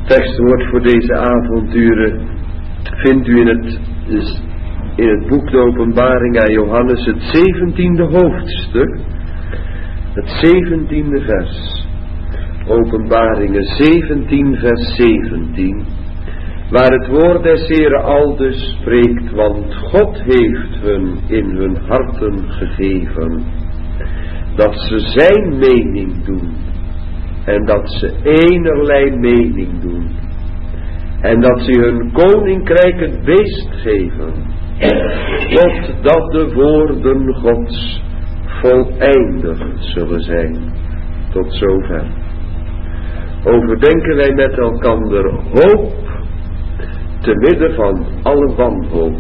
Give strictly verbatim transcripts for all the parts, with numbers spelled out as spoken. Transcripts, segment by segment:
Tekstwoord voor deze avonturen vindt u in het, in het boek de Openbaring aan Johannes, het zeventiende hoofdstuk, het zeventiende vers. Openbaringen zeventien vers zeventien, waar het woord des Heeren aldus spreekt, want God heeft hun in hun harten gegeven, dat ze zijn mening doen, en dat ze eenerlei mening doen, en dat ze hun koninkrijk het beest geven, totdat de woorden Gods voleindigd zullen zijn. Tot zover. Overdenken wij met elkander hoop te midden van alle wanhoop.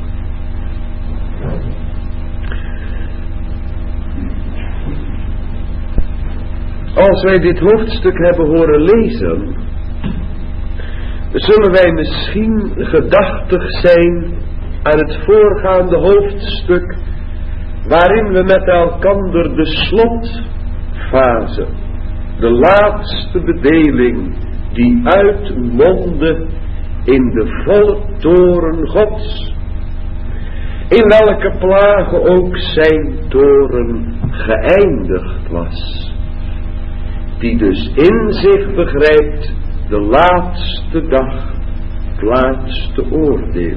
Als wij dit hoofdstuk hebben horen lezen, zullen wij misschien gedachtig zijn aan het voorgaande hoofdstuk, waarin we met elkander de slotfase, de laatste bedeling, die uitmondde in de volle toorn Gods, in welke plagen ook zijn toorn geëindigd was, die dus in zich begrijpt de laatste dag, het laatste oordeel.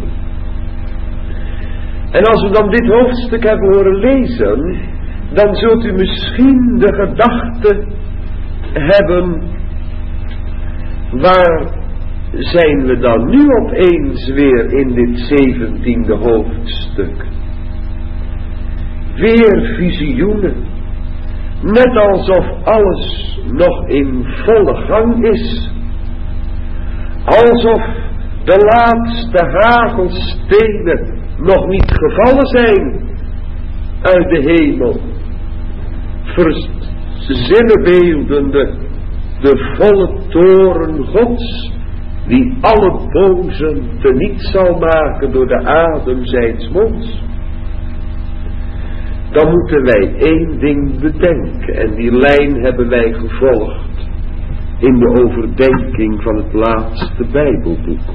En als we dan dit hoofdstuk hebben horen lezen, dan zult u misschien de gedachte hebben, waar zijn we dan nu opeens weer in dit zeventiende hoofdstuk? Weer visioenen, net alsof alles nog in volle gang is, alsof de laatste hagelstenen nog niet gevallen zijn uit de hemel, verzinnenbeeldende de volle toorn Gods, die alle bozen teniet zal maken door de adem zijns monds. Dan moeten wij één ding bedenken, en die lijn hebben wij gevolgd in de overdenking van het laatste Bijbelboek.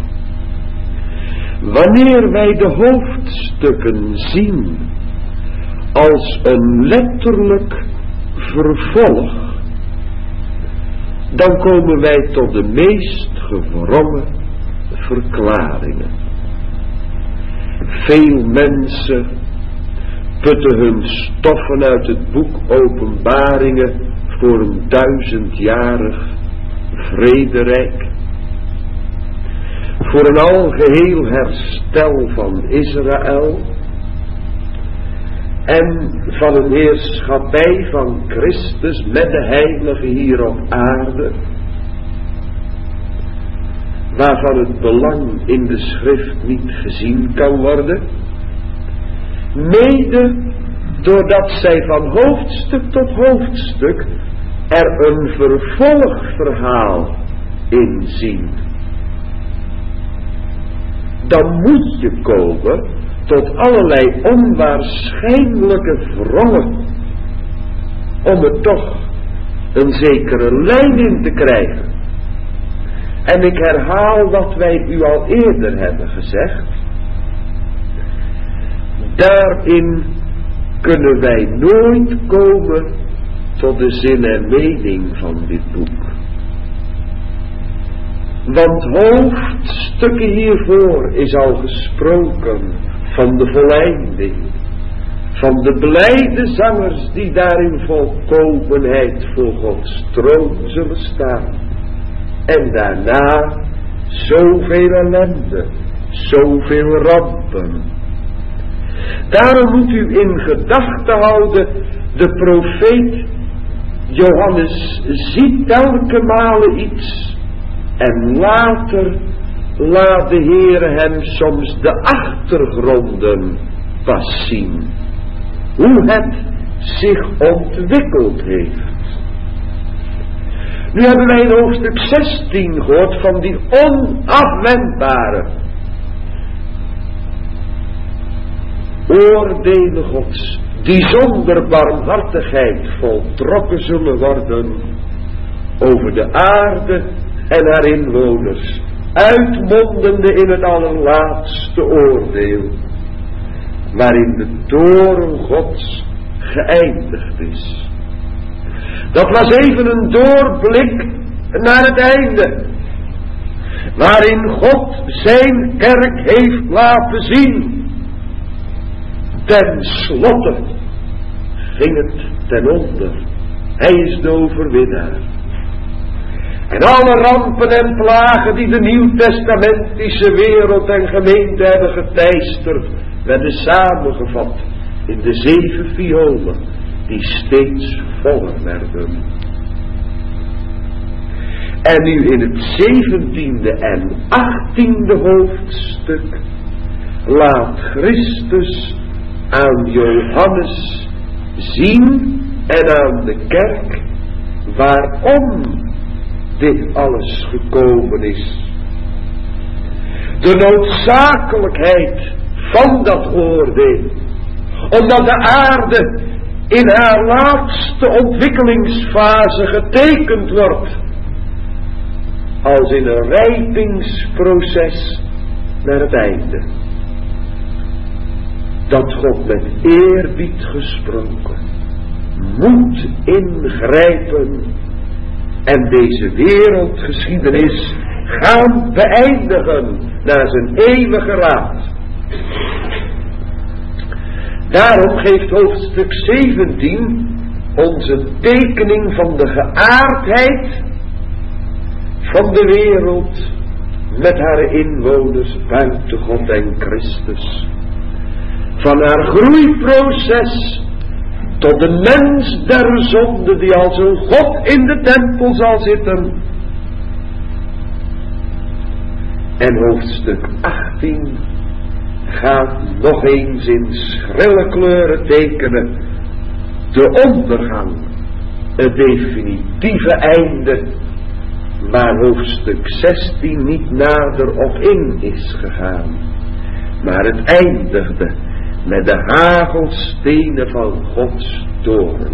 Wanneer wij de hoofdstukken zien als een letterlijk vervolg, dan komen wij tot de meest gewrongen verklaringen. Veel mensen putten hun stoffen uit het boek Openbaringen voor een duizendjarig vrederijk, voor een algeheel herstel van Israël en van een heerschappij van Christus met de heilige hier op aarde, waarvan het belang in de schrift niet gezien kan worden, mede doordat zij van hoofdstuk tot hoofdstuk er een vervolgverhaal in zien. Dan moet je komen tot allerlei onwaarschijnlijke wrongen, om er toch een zekere lijn in te krijgen. En ik herhaal wat wij u al eerder hebben gezegd. Daarin kunnen wij nooit komen tot de zin en mening van dit boek. Want hoofdstukken hiervoor is al gesproken van de voleinding, van de blijde zangers die daar in volkomenheid voor Gods troon zullen staan. En daarna zoveel ellende, zoveel rampen. Daarom moet u in gedachten houden, de profeet Johannes ziet telke malen iets, en later laat de Heere hem soms de achtergronden pas zien, hoe het zich ontwikkeld heeft. Nu hebben wij in hoofdstuk zestien gehoord van die onafwendbare oordelen Gods, die zonder barmhartigheid voltrokken zullen worden over de aarde en haar inwoners, uitmondende in het allerlaatste oordeel, waarin de toorn Gods geëindigd is. Dat was even een doorblik naar het einde, waarin God zijn kerk heeft laten zien. Ten slotte ging het ten onder. Hij is de overwinnaar. En alle rampen en plagen die de nieuwtestamentische wereld en gemeente hebben geteisterd, werden samengevat in de zeven violen die steeds voller werden. En nu in het zeventiende en achttiende hoofdstuk laat Christus aan Johannes zien en aan de kerk waarom dit alles gekomen is. De noodzakelijkheid van dat oordeel, omdat de aarde in haar laatste ontwikkelingsfase getekend wordt als in een rijpingsproces naar het einde. Dat God met eerbied gesproken moet ingrijpen en deze wereldgeschiedenis gaan beëindigen naar zijn eeuwige raad. Daarom geeft hoofdstuk zeventien ons een tekening van de geaardheid van de wereld met haar inwoners buiten God en Christus. Van haar groeiproces tot de mens der zonde die als een God in de tempel zal zitten. En hoofdstuk achttien gaat nog eens in schrille kleuren tekenen de ondergang, het definitieve einde, waar hoofdstuk zestien niet nader op in is gegaan. Maar het eindigde met de hagelstenen van Gods toorn.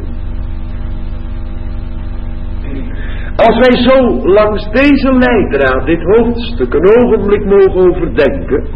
Als wij zo langs deze leidraad dit hoofdstuk een ogenblik mogen overdenken,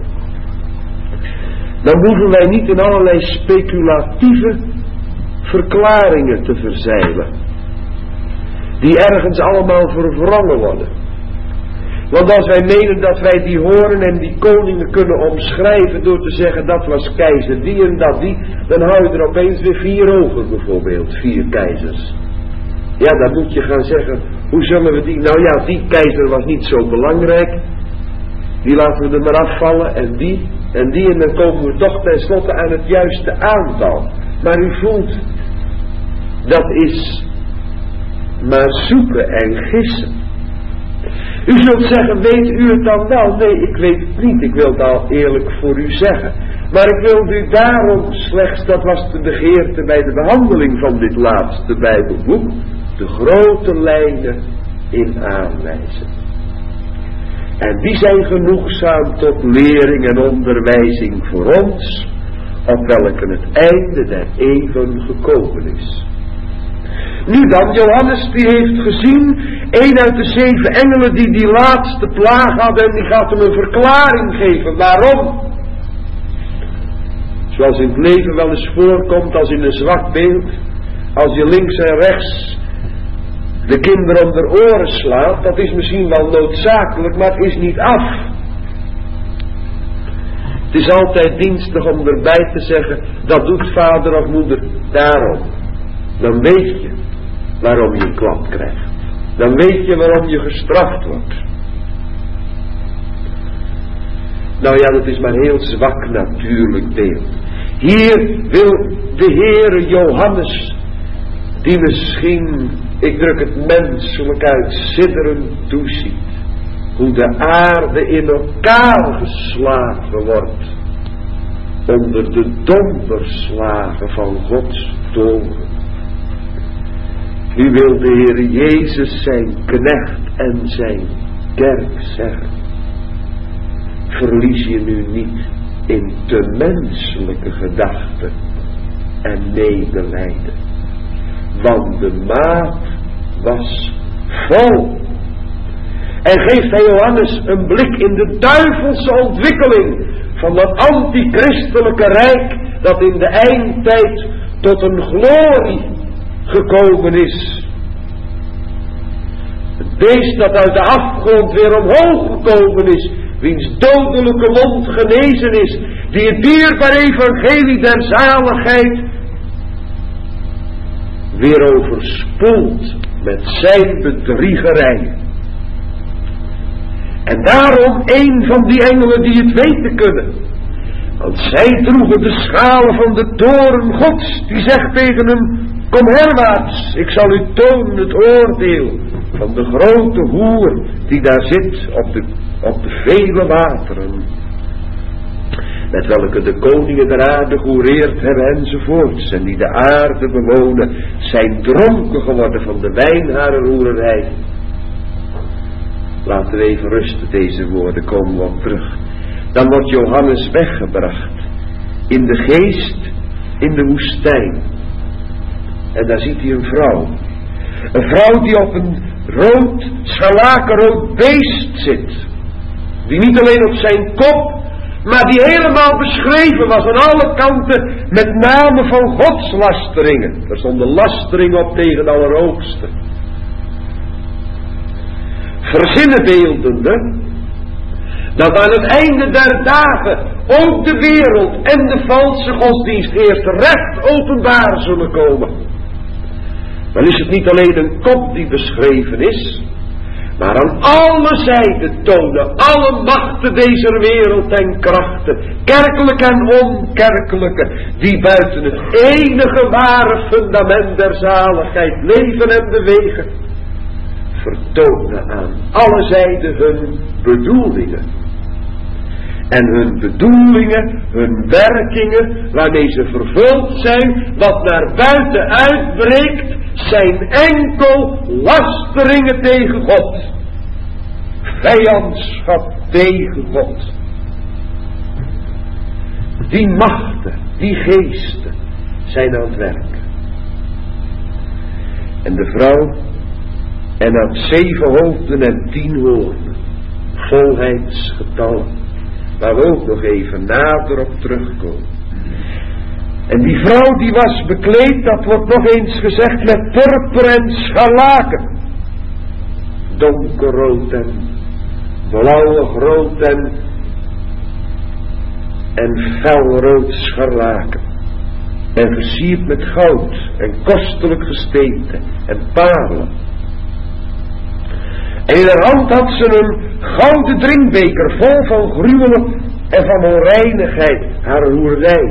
dan hoeven wij niet in allerlei speculatieve verklaringen te verzeilen, die ergens allemaal verwrongen worden. Want als wij menen dat wij die horen en die koningen kunnen omschrijven door te zeggen dat was keizer die en dat die, dan hou je er opeens weer vier over bijvoorbeeld, vier keizers. Ja, dan moet je gaan zeggen, hoe zullen we die, nou ja, die keizer was niet zo belangrijk, die laten we er maar afvallen en die en die en dan komen we toch tenslotte aan het juiste aantal. Maar u voelt, dat is maar zoeken en gissen. U zult zeggen, weet u het dan wel? Nee, ik weet het niet. Ik wil het al eerlijk voor u zeggen. Maar ik wil u daarom slechts, dat was de begeerte bij de behandeling van dit laatste Bijbelboek, de grote lijnen in aanwijzen. En die zijn genoegzaam tot lering en onderwijzing voor ons, op welke het einde der eeuwen gekomen is. Nu dan, Johannes die heeft gezien, een uit de zeven engelen die die laatste plaag hadden, en die gaat hem een verklaring geven. Waarom? Zoals in het leven wel eens voorkomt als in een zwak beeld, als je links en rechts de kinderen om de oren slaat, dat is misschien wel noodzakelijk, maar het is niet af. Het is altijd dienstig om erbij te zeggen, dat doet vader of moeder daarom. Dan weet je waarom je een klap krijgt. Dan weet je waarom je gestraft wordt. Nou ja, dat is maar heel zwak natuurlijk beeld. Hier wil de Heere Johannes, die misschien, ik druk het menselijk uit, sidderend toeziet, hoe de aarde in elkaar geslagen wordt onder de donderslagen van Gods toorn. Nu wil de Heer Jezus zijn knecht en zijn kerk zeggen, verlies je nu niet in te menselijke gedachten en medelijden, want de maat was vol. En geeft hij Johannes een blik in de duivelse ontwikkeling van dat antichristelijke rijk dat in de eindtijd tot een glorie gekomen is. Het beest dat uit de afgrond weer omhoog gekomen is, wiens dodelijke mond genezen is, die het dierbaar evangelie der zaligheid weer overspoelt met zijn bedriegerij. En daarom een van die engelen die het weten kunnen. Want zij droegen de schalen van de toren Gods, die zegt tegen hem: kom herwaarts, ik zal u tonen het oordeel van de grote hoer die daar zit op de, op de vele wateren, met welke de koningen der aarde gehoereerd hebben enzovoorts, en die de aarde bewonen, zijn dronken geworden van de wijn harer hoererij. Laten we even rusten, deze woorden, komen we op terug. Dan wordt Johannes weggebracht in de geest in de woestijn. En daar ziet hij een vrouw. Een vrouw die op een rood, scharlakenrood beest zit. Die niet alleen op zijn kop, maar die helemaal beschreven was aan alle kanten met namen van godslasteringen. Er stonden lasteringen op tegen de Allerhoogste. Verzinnenbeeldende dat aan het einde der dagen ook de wereld en de valse godsdienst eerst recht openbaar zullen komen. Dan is het niet alleen een kop die beschreven is, maar aan alle zijden tonen alle machten deze wereld en krachten, kerkelijke en onkerkelijke, die buiten het enige ware fundament der zaligheid leven en bewegen, vertonen aan alle zijden hun bedoelingen. En hun bedoelingen, hun werkingen, waarmee ze vervuld zijn, wat naar buiten uitbreekt, zijn enkel lasteringen tegen God. Vijandschap tegen God. Die machten, die geesten zijn aan het werk. En de vrouw, en had zeven hoofden en tien hoornen, volheidsgetallen, waar we ook nog even nader op terugkomen. En die vrouw die was bekleed, dat wordt nog eens gezegd, met purper en scharlaken. Donkerrood en blauwig rood en, en felrood scharlaken. En versierd met goud en kostelijk gesteente en parelen. En in haar hand had ze een gouden drinkbeker vol van gruwelen en van onreinigheid, haar hoerij.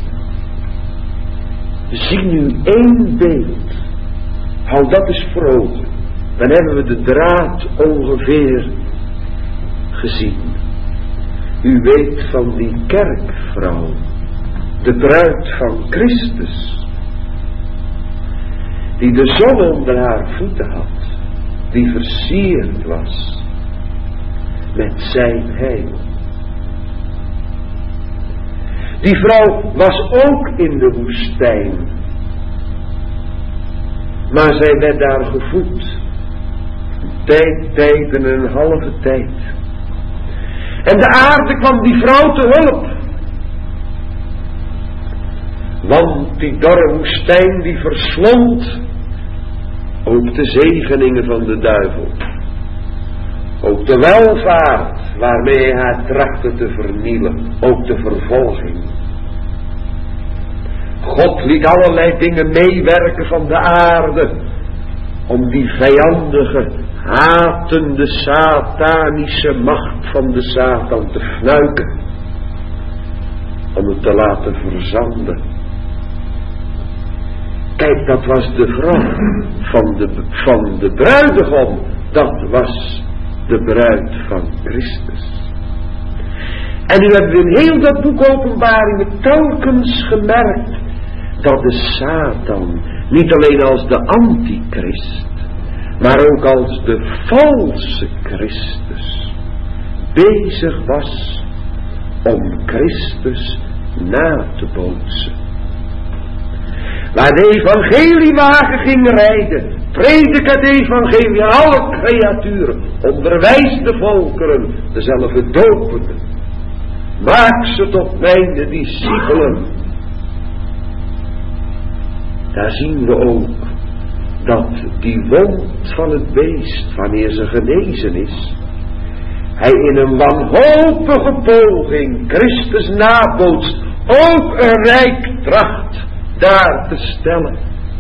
Zie nu één beeld. Hou dat eens voor ogen. Dan hebben we de draad ongeveer gezien. U weet van die kerkvrouw, de bruid van Christus, die de zon onder haar voeten had, die versierd was met zijn heil. Die vrouw was ook in de woestijn, maar zij werd daar gevoed. Een tijd, tijd en een halve tijd. En de aarde kwam die vrouw te hulp. Want die dorre woestijn die verslond ook de zegeningen van de duivel. Ook de welvaart waarmee hij haar trachtte te vernielen. Ook de vervolging. God liet allerlei dingen meewerken van de aarde. Om die vijandige, hatende, satanische macht van de Satan te fnuiken. Om het te laten verzanden. Kijk, dat was de vrouw van de, van de bruidegom. Dat was de bruid van Christus. En nu hebben we in heel dat boek Openbaringen telkens gemerkt dat de Satan niet alleen als de antichrist, maar ook als de valse Christus bezig was om Christus na te bootsen. Waar de evangeliewagen ging rijden, Predik het evangelie aan alle creaturen. Onderwijs de volkeren, dezelfde dopende. Maak ze tot mijn discipelen. Daar zien we ook dat die wond van het beest, wanneer ze genezen is, hij in een wanhopige poging Christus nabootst, ook een rijk tracht daar te stellen.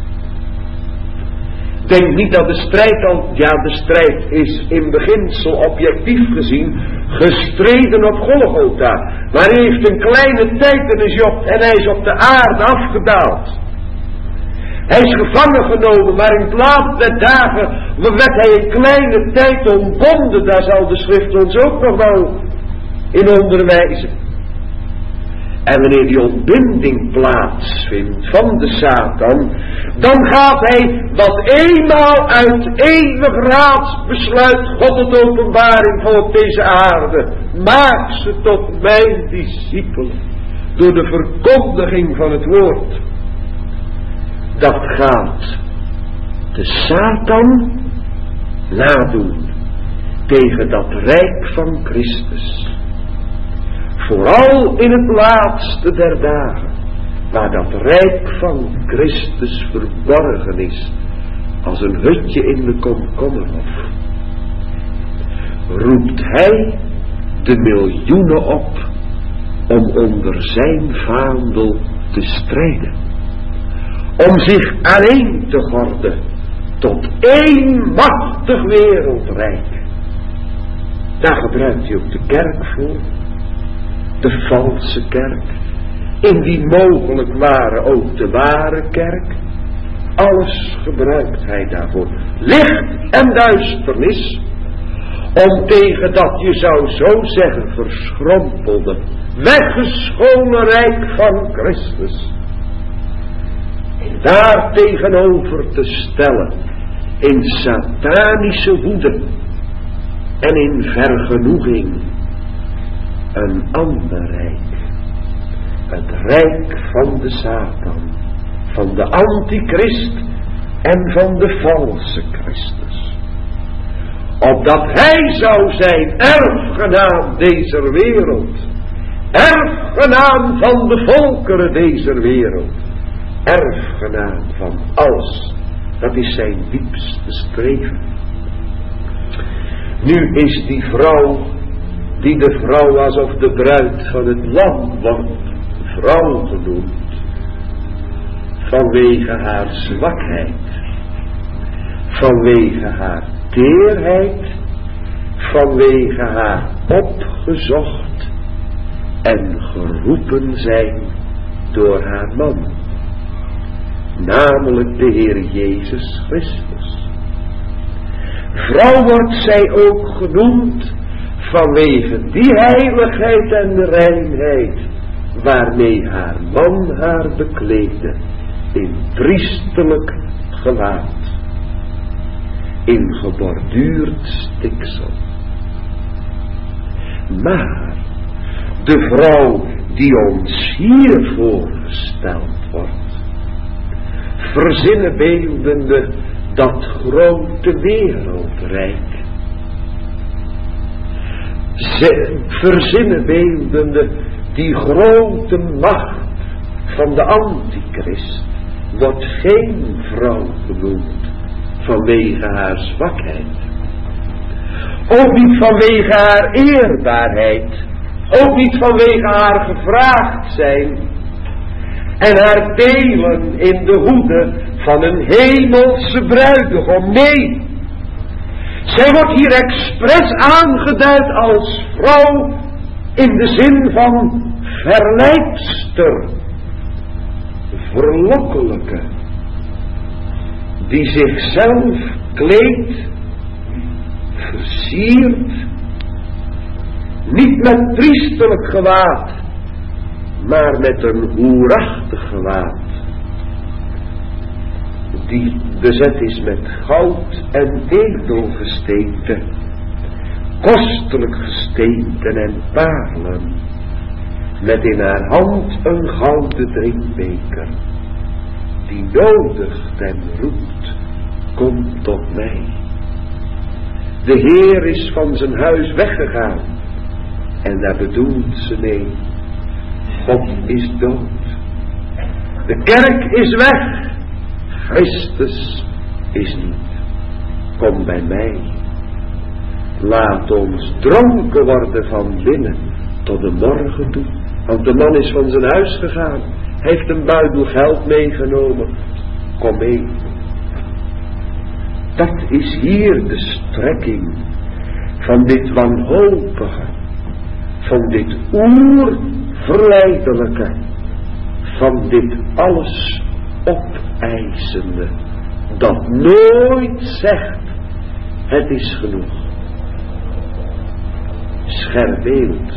Denk niet dat de strijd al, ja de strijd is in beginsel objectief gezien gestreden op Golgotha. Maar hij heeft een kleine tijd en, is op, en hij is op de aarde afgedaald. Hij is gevangen genomen, maar in plaats der dagen werd hij een kleine tijd ontbonden. Daar zal de schrift ons ook nog wel in onderwijzen. En wanneer die ontbinding plaatsvindt van de Satan, dan gaat hij wat eenmaal uit eeuwig raadsbesluit God tot openbaring van op deze aarde. Maak ze tot mijn discipelen door de verkondiging van het woord. Dat gaat de Satan nadoen tegen dat rijk van Christus. Vooral in het laatste der dagen, waar dat rijk van Christus verborgen is, als een hutje in de komkommerhof, roept hij de miljoenen op om onder zijn vaandel te strijden. Om zich alleen te gorden tot één machtig wereldrijk. Daar gebruikt hij ook de kerk voor. De valse kerk. Indien mogelijk waren ook de ware kerk. Alles gebruikt hij daarvoor. Licht en duisternis. Om tegen dat, je zou zo zeggen, verschrompelde, weggescholen rijk van Christus daar tegenover te stellen in satanische woede en in vergenoeging een ander rijk. Het rijk van de Satan, van de antichrist en van de valse Christus. Opdat hij zou zijn erfgenaam deze wereld, erfgenaam van de volkeren deze wereld, erfgenaam van alles. Dat is zijn diepste streven. Nu is die vrouw, die de vrouw alsof de bruid van het lam wordt, vrouw genoemd, vanwege haar zwakheid, vanwege haar teerheid, vanwege haar opgezocht en geroepen zijn door haar man, namelijk de Heer Jezus Christus. Vrouw wordt zij ook genoemd vanwege die heiligheid en reinheid waarmee haar man haar bekleedde in priesterlijk gewaad, in geborduurd stiksel. Maar de vrouw die ons hier voorgesteld wordt, verzinnbeeldende dat grote wereldrijk, verzinnbeeldende die grote macht van de antichrist, wordt geen vrouw genoemd vanwege haar zwakheid, ook niet vanwege haar eerbaarheid, ook niet vanwege haar gevraagd zijn en haar delen in de hoede van een hemelse bruidegom. Nee, zij wordt hier expres aangeduid als vrouw in de zin van verleidster, verlokkelijke, die zichzelf kleedt, versiert, niet met priesterlijk gewaad, maar met een hoerachtig gewaad, die bezet is met goud en edelgesteente, kostelijk gesteenten en parelen, met in haar hand een gouden drinkbeker, die nodigt en roept kom tot mij. De Heer is van zijn huis weggegaan. En daar bedoelt ze mee. God is dood. De kerk is weg. Christus is niet. Kom bij mij. Laat ons dronken worden van binnen tot de morgen toe. Want de man is van zijn huis gegaan. Hij heeft een buidel geld meegenomen. Kom mee. Dat is hier de strekking van dit wanhopige, van dit oerverleidelijke, van dit alles opeisende, dat nooit zegt, het is genoeg. Scherp beeld.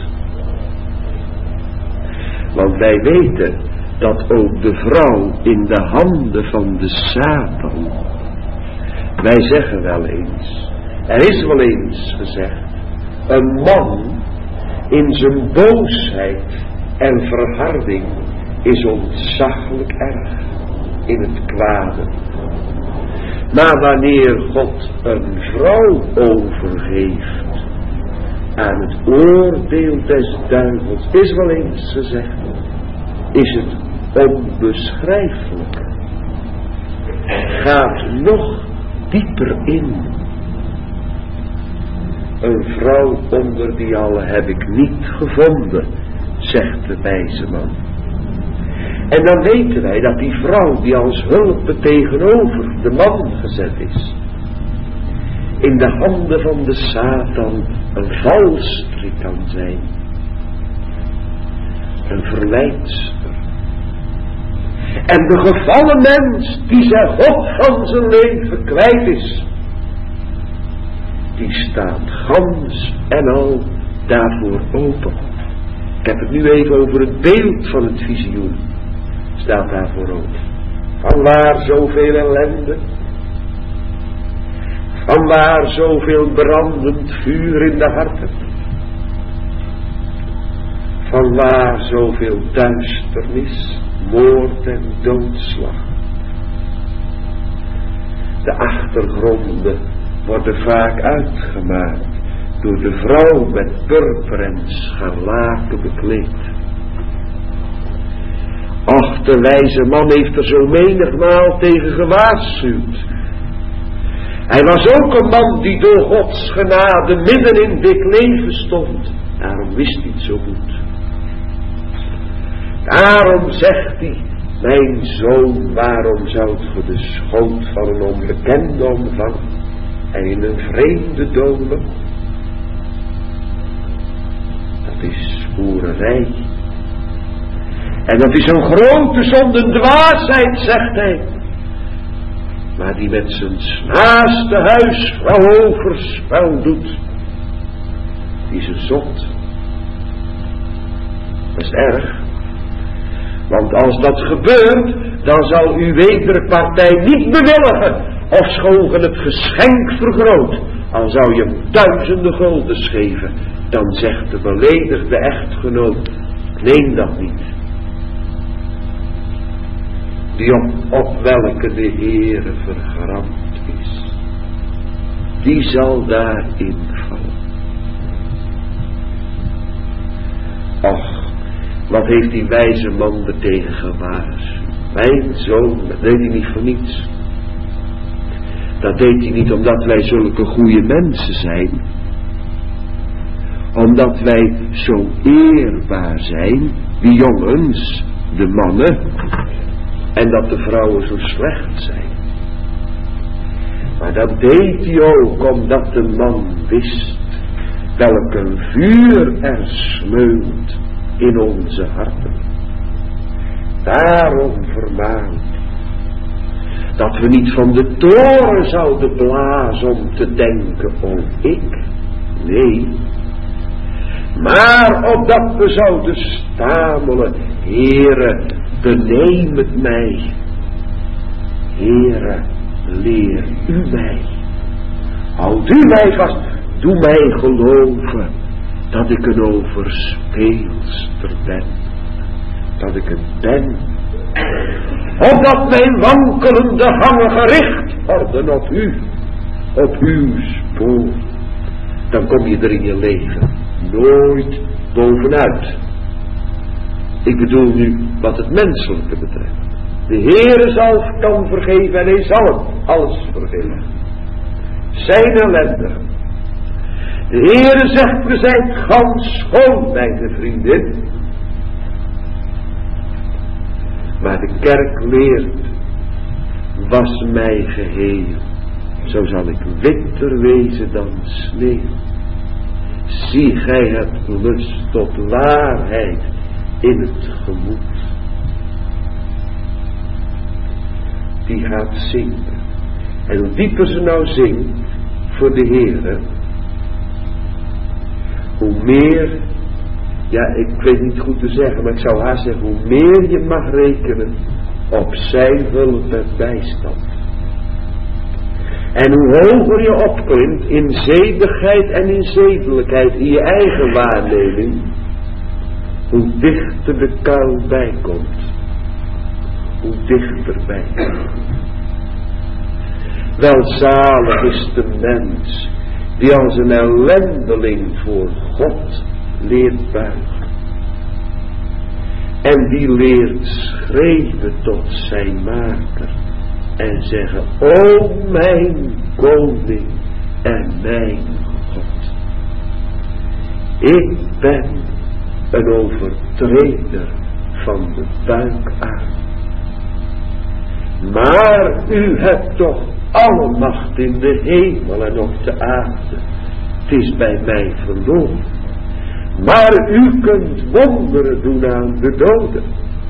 Want wij weten dat ook de vrouw in de handen van de Satan. Wij zeggen wel eens, er is wel eens gezegd, een man in zijn boosheid en verharding is ontzaglijk erg in het kwade. Maar wanneer God een vrouw overgeeft aan het oordeel des duivels, is wel eens gezegd, is het onbeschrijfelijk. Gaat nog dieper in. Een vrouw onder die alle heb ik niet gevonden, zegt de wijze man. En dan weten wij dat die vrouw die als hulp tegenover de man gezet is, in de handen van de Satan een valstrik kan zijn. Een verleidster. En de gevallen mens die zijn God van zijn leven kwijt is, die staat gans en al daarvoor open. Ik heb het nu even over het beeld van het visioen. Staat daarvoor open. Vanwaar zoveel ellende? Vanwaar zoveel brandend vuur in de harten? Vanwaar zoveel duisternis, moord en doodslag? De achtergronden worden vaak uitgemaakt door de vrouw met purper en scharlaken bekleed. Och, de wijze man heeft er zo menigmaal tegen gewaarschuwd. Hij was ook een man die door Gods genade midden in dit leven stond. Daarom wist hij het zo goed. Daarom zegt hij, mijn zoon, waarom zoudt ge de schoot van een onbekende omvangen en in een vreemde dolen? Dat is hoererij. En dat is een grote zonde, een dwaasheid, zegt hij. Maar die met zijn naaste huisvrouw overspel doet, die is een zot. Dat is erg. Want als dat gebeurt, dan zal uw wederpartij niet bewilligen, ofschoon ge het geschenk vergroot. Al zou je hem duizenden guldens geven, dan zegt de beledigde echtgenoot, neem dat niet. Die op, op welke de Heere vergramd is, die zal daarin vallen. Och, wat heeft die wijze man er tegen gewaarschuwd? Mijn zoon, dat deed hij niet voor niets. Dat deed hij niet omdat wij zulke goede mensen zijn. Omdat wij zo eerbaar zijn, die jongens, de mannen, en dat de vrouwen zo slecht zijn. Maar dat deed hij ook omdat de man wist welk een vuur er smeult in onze harten. Daarom vermaant dat we niet van de toren zouden blazen om te denken, oh ik, nee. Maar opdat we zouden stamelen, Heere, beneem het mij. Heere, leer u mij. Houd u mij vast, doe mij geloven dat ik een overspeelster ben. Dat ik het ben opdat mijn wankelende gangen gericht worden op u, op uw spoor. Dan kom je er in je leven nooit bovenuit. Ik bedoel nu wat het menselijke betreft. De Heere zelf kan vergeven en hij zal hem alles vergeven. Zijn ellendigen. De Heere zegt, we zijn gans schoon, mijn vriendin. Maar de kerk leert, was mij geheel, zo zal ik witter wezen dan sneeuw. Zie gij het lust tot waarheid in het gemoed. Die gaat zingen. En hoe dieper ze nou zingt voor de Heere, hoe meer, ja, ik weet niet goed te zeggen, maar ik zou haast zeggen, hoe meer je mag rekenen op zijn hulp en bijstand. En hoe hoger je opklimt in zedigheid en in zedelijkheid, in je eigen waarneming, hoe dichter de kuil bijkomt. Hoe dichterbij. Welzalig is de mens die als een ellendeling voor God leert buigen. En die leert schreeuwen tot zijn maker en zeggen, o mijn koning en mijn God. Ik ben een overtreder van de buik aan. Maar u hebt toch alle macht in de hemel en op de aarde. Het is bij mij verloren. Maar u kunt wonderen doen aan de doden.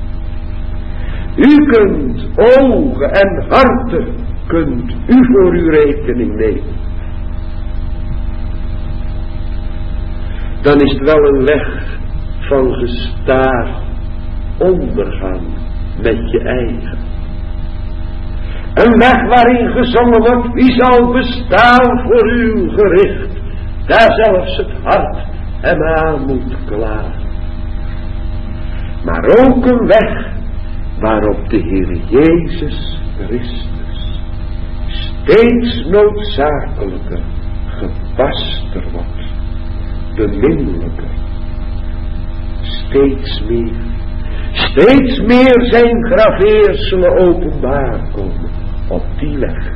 U kunt ogen en harten, kunt u voor uw rekening nemen. Dan is het wel een weg van gestaag ondergang met je eigen. Een weg waarin gezongen wordt, wie zal bestaan voor uw gericht, daar zelfs het hart hem aan moet klagen. Maar ook een weg waarop de Heer Jezus Christus steeds noodzakelijker, gepaster wordt, beminnelijker, steeds meer, steeds meer zijn graveerselen openbaar komen op die weg.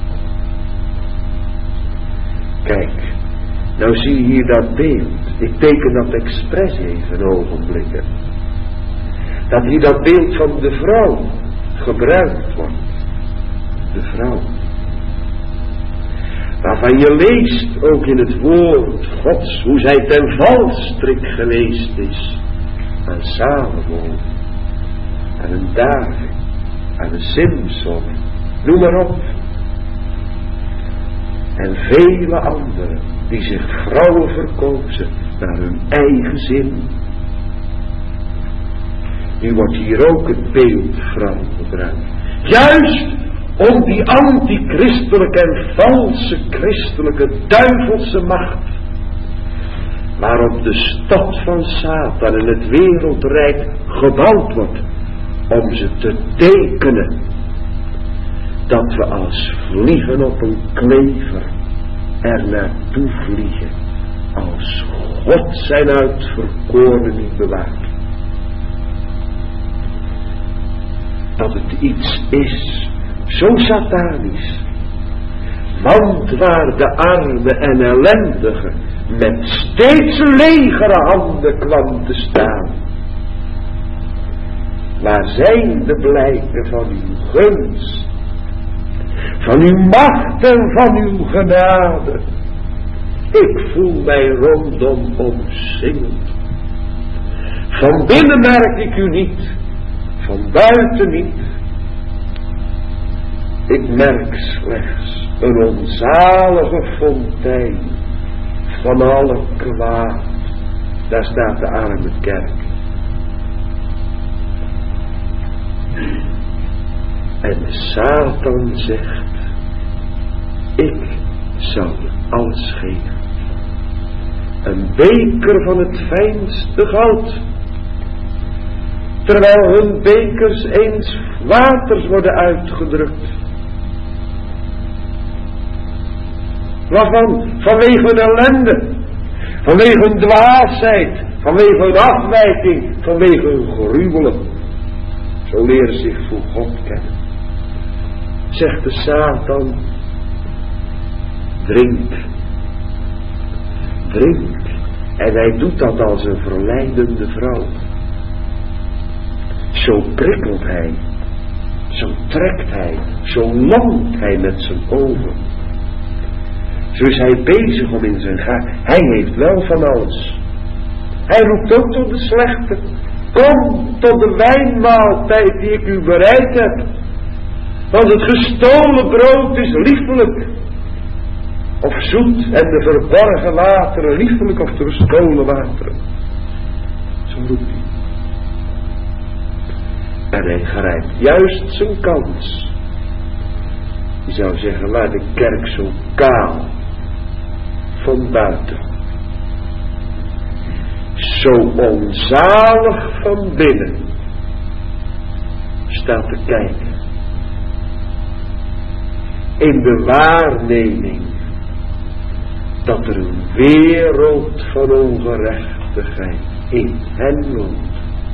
Kijk, nou zie je hier dat beeld. Ik teken dat expres even een ogenblik. Dat hier dat beeld van de vrouw gebruikt wordt. De vrouw. Waarvan je leest ook in het woord Gods hoe zij ten valstrik geweest is. Aan Salomo. Aan een David. Aan een Simson. Noem maar op. En vele anderen die zich vrouwen verkozen naar hun eigen zin. Nu wordt hier ook het beeld vrouw gebruikt. Juist om die antichristelijke en valse christelijke duivelse macht, waarop de stad van Satan en het wereldrijk gebouwd wordt, om ze te tekenen dat we als vliegen op een klever er naartoe vliegen, als God zijn uitverkoren niet bewaart. Dat het iets is zo satanisch, want waar de arme en ellendige met steeds legere handen kwam te staan, waar zijn de blijken van uw gunst, van uw macht en van uw genade? Ik voel mij rondom omsingeld. Van binnen merk ik u niet, van buiten niet. Ik merk slechts een onzalige fontein van alle kwaad. Daar staat de arme kerk. En Satan zegt, ik zal je alles geven. Een beker van het fijnste goud. Terwijl hun bekers eens waters worden uitgedrukt. Waarvan? Vanwege een ellende, vanwege een dwaasheid, vanwege een afwijking, vanwege een gruwelen. Zo leren ze zich voor God kennen. Zegt de Satan, drink, drink. En hij doet dat als een verleidende vrouw. Zo prikkelt hij, zo trekt hij, zo longt hij met zijn ogen. Zo is hij bezig om in zijn ga. Hij heeft wel van alles. Hij roept ook tot de slechte. Kom tot de wijnmaaltijd die ik u bereid heb. Want het gestolen brood is liefelijk. Of zoet en de verborgen wateren liefelijk of de gestolen wateren. Zo roept hij. En hij grijpt juist zijn kans. Je zou zeggen, laat de kerk zo kaal van buiten, zo onzalig van binnen staat te kijken. In de waarneming dat er een wereld van ongerechtigheid in hen woont.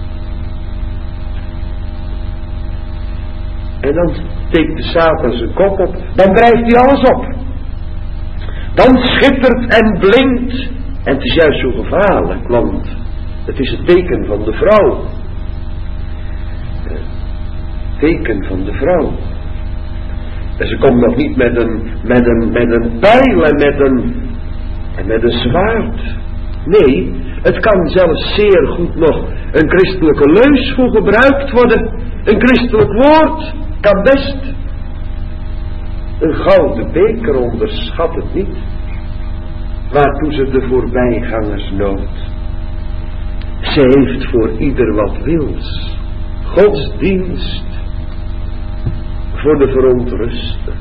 En dan steekt de Satan zijn kop op. Dan drijft hij alles op. Dan schittert en blinkt. En het is juist zo gevaarlijk. Want het is het teken van de vrouw. Het teken van de vrouw. En ze komt nog niet met een, met een, met een pijl en met een, en met een zwaard. Nee, het kan zelfs zeer goed nog een christelijke leus voor gebruikt worden. Een christelijk woord kan best. Een gouden beker, onderschat het niet. Waartoe ze de voorbijgangers noodt. Ze heeft voor ieder wat wils. Godsdienst voor de verontrusten.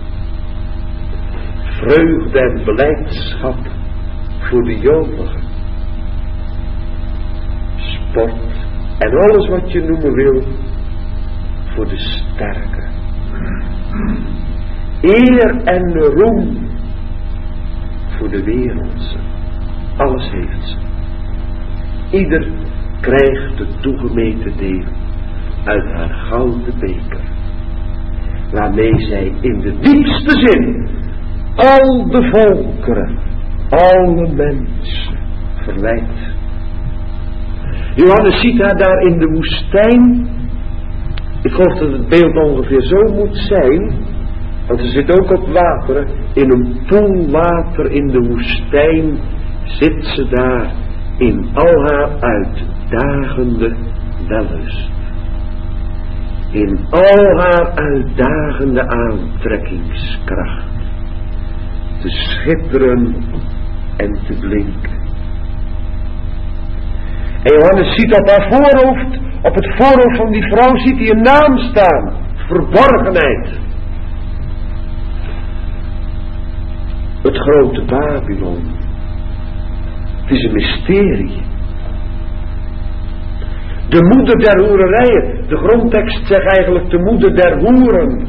Vreugde en blijdschap voor de jongeren. Sport en alles wat je noemen wil voor de sterke. Eer en roem voor de wereldse. Alles heeft ze. Ieder krijgt de toegemeten deel uit haar gouden beker, waarmee zij in de diepste zin al de volkeren, alle mensen verleidt. Johannes ziet haar daar in de woestijn. Ik geloof dat het beeld ongeveer zo moet zijn, want ze zit ook op water. In een poel water in de woestijn zit ze daar in al haar uitdagende wellust. In al haar uitdagende aantrekkingskracht. Te schitteren en te blinken. En Johannes ziet op haar voorhoofd, op het voorhoofd van die vrouw ziet hij een naam staan. Verborgenheid. Het grote Babylon. Het is een mysterie. De moeder der hoererijen. De grondtekst zegt eigenlijk de moeder der hoeren.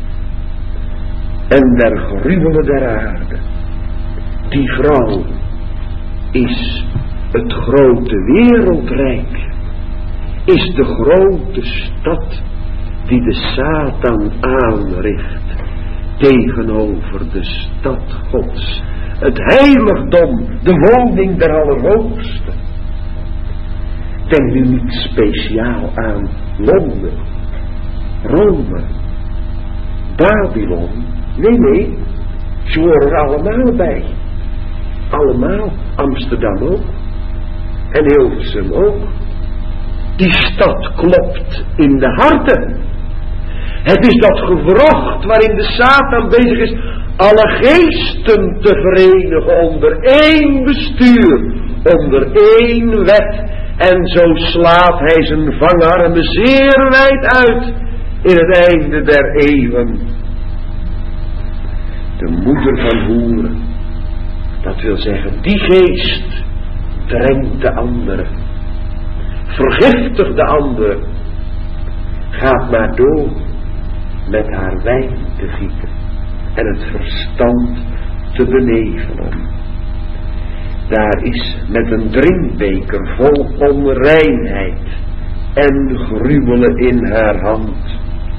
En der gruwelen der aarde. Die vrouw is het grote wereldrijk. Is de grote stad die de Satan aanricht tegenover de stad Gods. Het heiligdom, de woning der Allerhoogste. Denk nu niet speciaal aan Londen, Rome, Babylon. Nee, nee, ze horen er allemaal bij. Allemaal, Amsterdam ook. En Hilversum ook. Die stad klopt in de harten. Het is dat gewrocht waarin de Satan bezig is alle geesten te verenigen onder één bestuur, onder één wet. En zo slaat hij zijn vangarmen zeer wijd uit in het einde der eeuwen. De moeder van hoeren, dat wil zeggen, die geest drengt de anderen, vergiftigt de anderen, gaat maar door. met haar wijn te gieten en het verstand te benevelen. Daar is met een drinkbeker vol onreinheid en gruwelen in haar hand.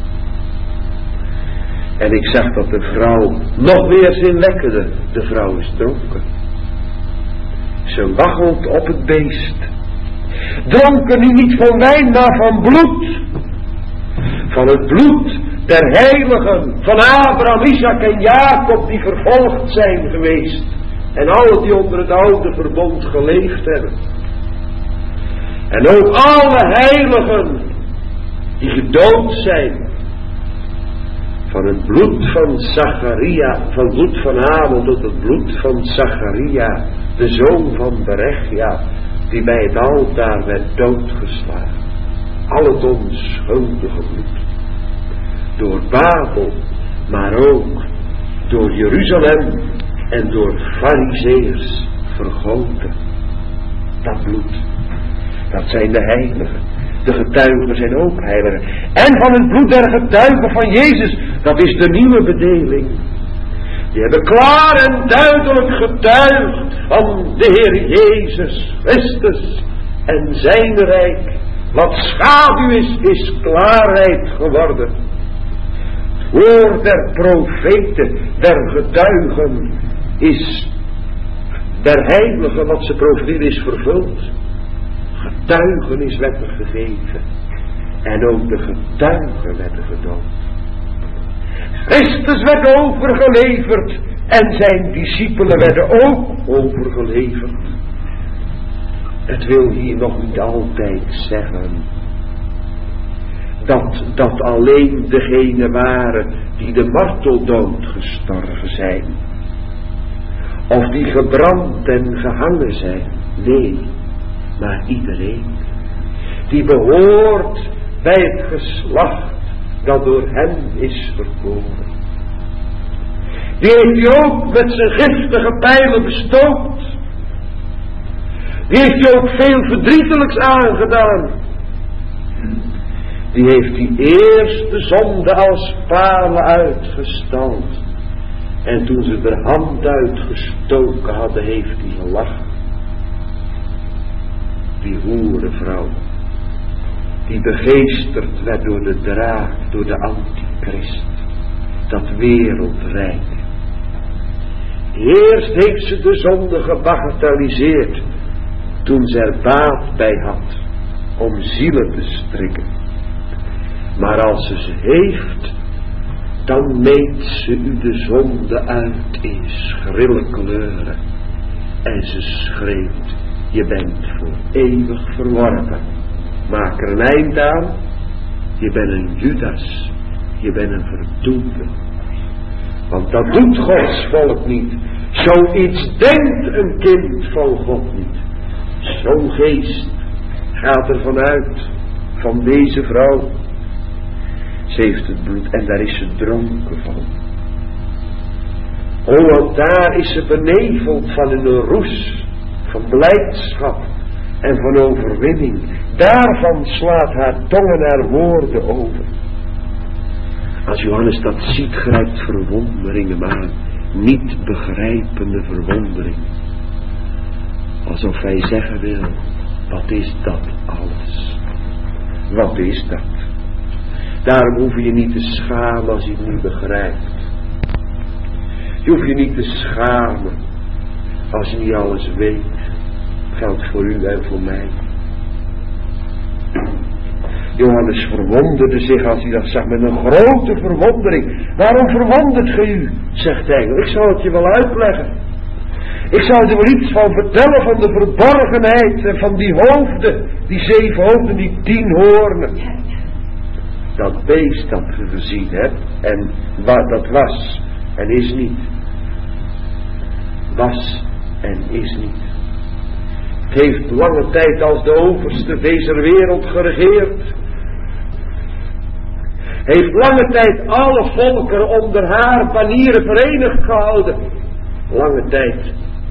En ik zag dat de vrouw nog weer zin wekkerde. De vrouw is dronken. Ze waggelt op het beest. Dronken nu niet van wijn, maar van bloed. Van het bloed der heiligen, van Abraham, Isaac en Jacob, die vervolgd zijn geweest. En al die onder het oude verbond geleefd hebben. En ook alle heiligen die gedood zijn. Van het bloed van Zacharia, van het bloed van Abel tot het bloed van Zacharia, de zoon van Berechia, die bij het altaar werd doodgeslagen. Al het onschuldige bloed. Door Babel, maar ook door Jeruzalem en door Farizeeërs vergoten. Dat bloed, dat zijn de heiligen. De getuigen zijn ook heiligen. En van het bloed der getuigen van Jezus, dat is de nieuwe bedeling. Die hebben klaar en duidelijk getuigd van de Heer Jezus Christus en zijn rijk. Wat schaduw is, is klaarheid geworden. Het woord der profeten, der getuigen, is der heiligen, wat ze profeteren, is vervuld. Getuigenis werd er gegeven. En ook de getuigen werden gedood. Christus werd overgeleverd. En zijn discipelen werden ook overgeleverd. Het wil hier nog niet altijd zeggen dat dat alleen degenen waren die de marteldood gestorven zijn. Of die gebrand en gehangen zijn. Nee. Maar iedereen die behoort bij het geslacht dat door hem is verkoren. Die heeft hij ook met zijn giftige pijlen bestookt. Die heeft hij ook veel verdrietelijks aangedaan. Die heeft die eerste zonde als palen uitgestald. En toen ze er hand uitgestoken hadden, heeft hij gelachen. Die hoerenvrouw, die begeesterd werd door de draak, door de antichrist, dat wereldrijk. Eerst heeft ze de zonde gebagatelliseerd, toen ze er baat bij had, om zielen te strikken. Maar als ze ze heeft, dan meet ze u de zonde uit in schrille kleuren. En ze schreeuwt. Je bent voor eeuwig verworpen. Maak er een eind aan. Je bent een Judas. Je bent een verdoemde. Want dat doet Gods volk niet. Zoiets denkt een kind van God niet. Zo'n geest gaat er vanuit. Van deze vrouw. Ze heeft het bloed en daar is ze dronken van. O, want daar is ze beneveld van in een roes. Van blijdschap en van overwinning. Daarvan slaat haar tongen haar woorden over. Als Johannes dat ziet, grijpt verwondering hem aan. Niet begrijpende verwondering. Alsof hij zeggen wil, wat is dat alles? Wat is dat? Daarom hoef je niet te schamen als je het niet begrijpt. Je hoeft je niet te schamen als je niet alles weet. Geldt voor u en voor mij. Johannes verwonderde zich als hij dat zag met een grote verwondering. Waarom verwondert ge u? Zegt hij. Ik zal het je wel uitleggen. Ik zal er wel iets van vertellen van de verborgenheid en van die hoofden. Die zeven hoofden, die tien hoornen. Dat beest dat je gezien hebt. En wat dat was en is niet. Was en is niet. Het heeft lange tijd als de overste deze wereld geregeerd. Heeft lange tijd alle volkeren onder haar banieren verenigd gehouden. Lange tijd.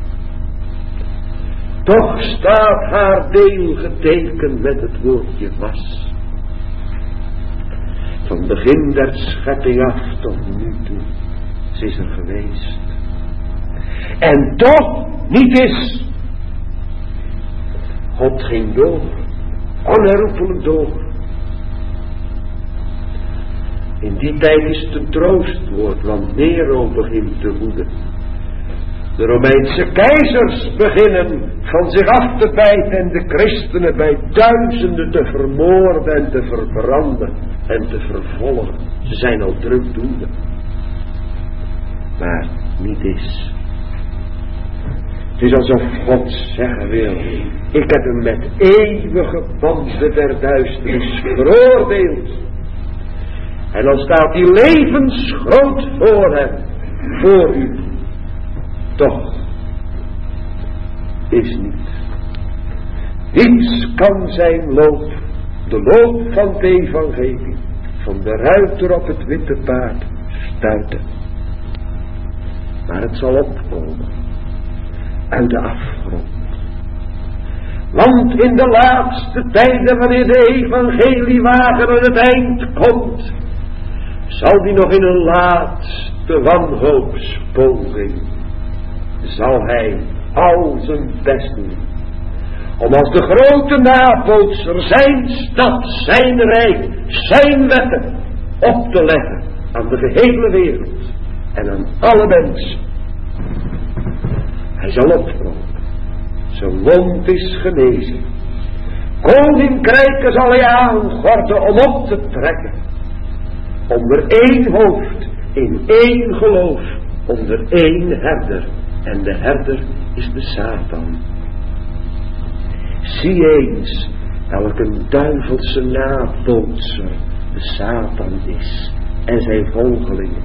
Toch staat haar deel getekend met het woordje was. Van het begin der schepping af tot nu toe. Ze is er geweest. En toch niet is. God ging door. Onherroepelijk door. In die tijd is het een troostwoord, want Nero begint te woeden. De Romeinse keizers beginnen van zich af te bijten en de christenen bij duizenden te vermoorden en te verbranden en te vervolgen. Ze zijn al drukdoende. Maar niet is. Het is alsof God zeggen wil, ik heb hem met eeuwige banden der duisternis veroordeeld. En dan staat hij levensgroot voor hem, voor u. Toch is niet. Niets kan zijn loop, de loop van het evangelie, van de ruiter op het witte paard stuiten. Maar het zal opkomen uit de afgrond. Want in de laatste tijden, wanneer de evangeliewagen aan het eind komt, zal die nog in een laatste wanhoopspoging, zal hij al zijn best doen, om als de grote nabootser zijn stad, zijn rijk, zijn wetten op te leggen aan de gehele wereld en aan alle mensen. Hij zal opkomen, zijn wond is genezen, koninkrijken zal hij aangorden om op te trekken, onder één hoofd, in één geloof, onder één herder. En de herder is de Satan. Zie eens welke duivelse nabootser de Satan is en zijn volgelingen.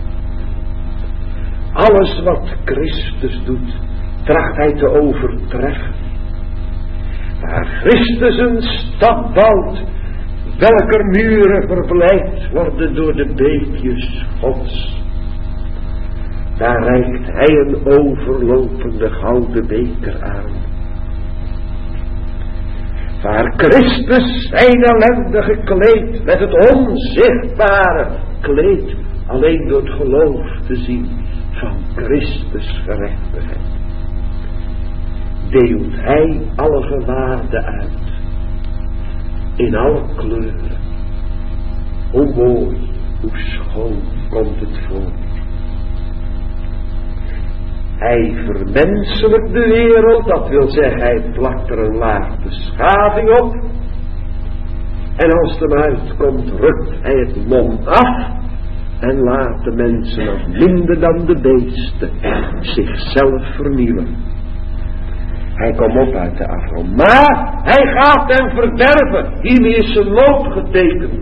Alles wat Christus doet, tracht hij te overtreffen. Waar Christus een stad bouwt, welker muren verblijd worden door de beekjes Gods, daar reikt hij een overlopende gouden beker aan. Waar Christus zijn ellende gekleed met het onzichtbare kleed, alleen door het geloof te zien van Christus gerechtigheid, deelt hij alle gewaarden uit, in alle kleuren. Hoe mooi, hoe schoon komt het voor. Hij vermenselijkt de wereld, dat wil zeggen, hij plakt er een laag beschaving op. En als het hem uitkomt, rukt hij het mom af en laat de mensen als minder dan de beesten zichzelf vernielen. Hij komt op uit de afgrond, maar hij gaat hem verderven. Hiermee is zijn loop getekend.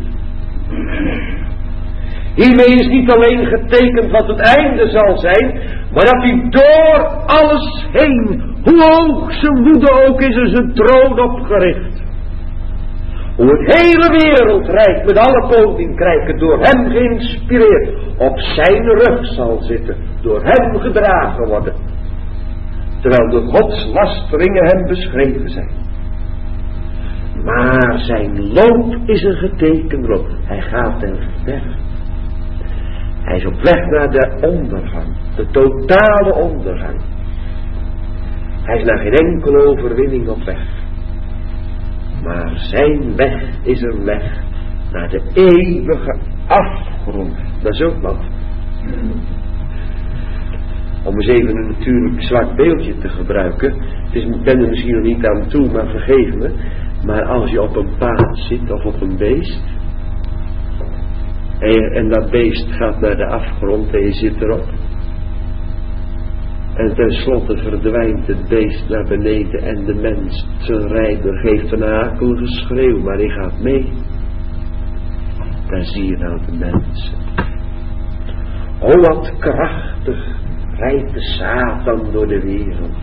Hiermee is niet alleen getekend wat het einde zal zijn, maar dat hij door alles heen, hoe hoog zijn woede ook is, er zijn troon opgericht. Hoe het hele wereldrijk met alle koninkrijken door hem geïnspireerd op zijn rug zal zitten, door hem gedragen worden. Terwijl de godslasteringen hem beschreven zijn. Maar zijn loop is een getekend loop. Hij gaat ten verderf. Hij is op weg naar de ondergang. De totale ondergang. Hij is naar geen enkele overwinning op weg. Maar zijn weg is een weg naar de eeuwige afgrond. Dat is ook wat. Om eens even een natuurlijk zwak beeldje te gebruiken. Het is, ik ben er misschien nog niet aan toe, maar vergeef me. Maar als je op een paard zit of op een beest. En, je, en dat beest gaat naar de afgrond en je zit erop. En tenslotte verdwijnt het beest naar beneden en de mens, zijn rijder, geeft een akelige schreeuw, maar hij gaat mee. Daar zie je nou de mensen. O, wat krachtig rijdt de Satan door de wereld.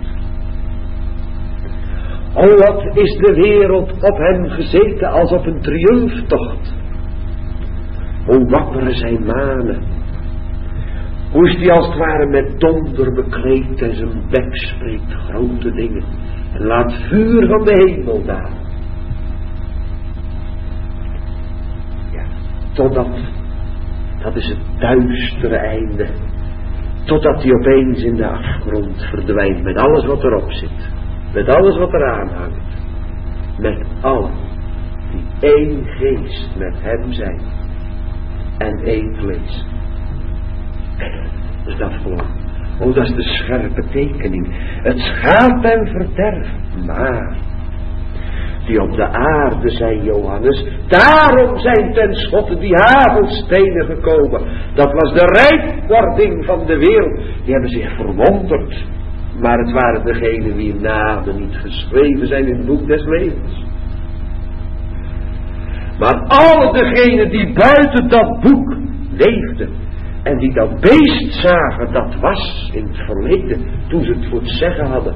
O, wat is de wereld op hem gezeten als op een triomftocht. Hoe wapper zijn manen. Hoe is die als het ware met donder bekleed en zijn bek spreekt grote dingen. En laat vuur van de hemel daar. Ja, Totdat, dat is het duistere einde. Totdat hij opeens in de afgrond verdwijnt met alles wat erop zit. Met alles wat eraan hangt. Met allen die één geest met hem zijn. En één vlees. Dus dat gewoon. Oh, dat is de scherpe tekening. Het schaadt en verderft. Maar die op de aarde zijn, Johannes. Daarom zijn tenslotte die hagelstenen gekomen. Dat was de rijkwording van de wereld. Die hebben zich verwonderd. Maar het waren degenen wie namen niet geschreven zijn in het boek des levens. Maar alle degenen die buiten dat boek leefden. En die dat beest zagen, dat was in het verleden. Toen ze het voor het zeggen hadden.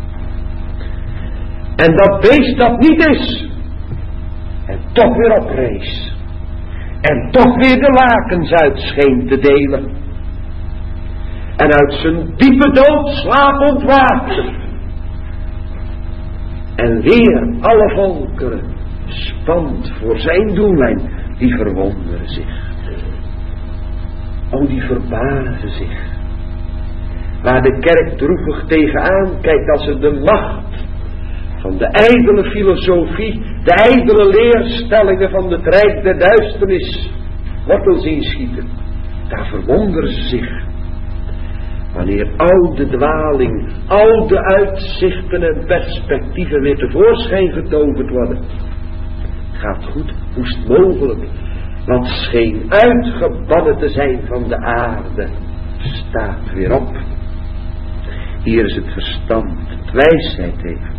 En dat beest dat niet is. En toch weer oprees. En toch weer de lakens uit scheen te delen. En uit zijn diepe doodslaap ontwaakte. En weer alle volkeren spant voor zijn doellijn. Die verwonderen zich. Oh, die verbazen zich. Waar de kerk droevig tegenaan kijkt als ze de macht van de ijdele filosofie, de ijdele leerstellingen van het rijk der duisternis wortel zien schieten. Daar verwonderen ze zich. Wanneer oude dwaling, oude uitzichten en perspectieven weer tevoorschijn getoverd worden. Het gaat goed, hoe is het mogelijk? Wat scheen uitgebannen te zijn van de aarde, staat weer op. Hier is het verstand, het wijsheid heeft.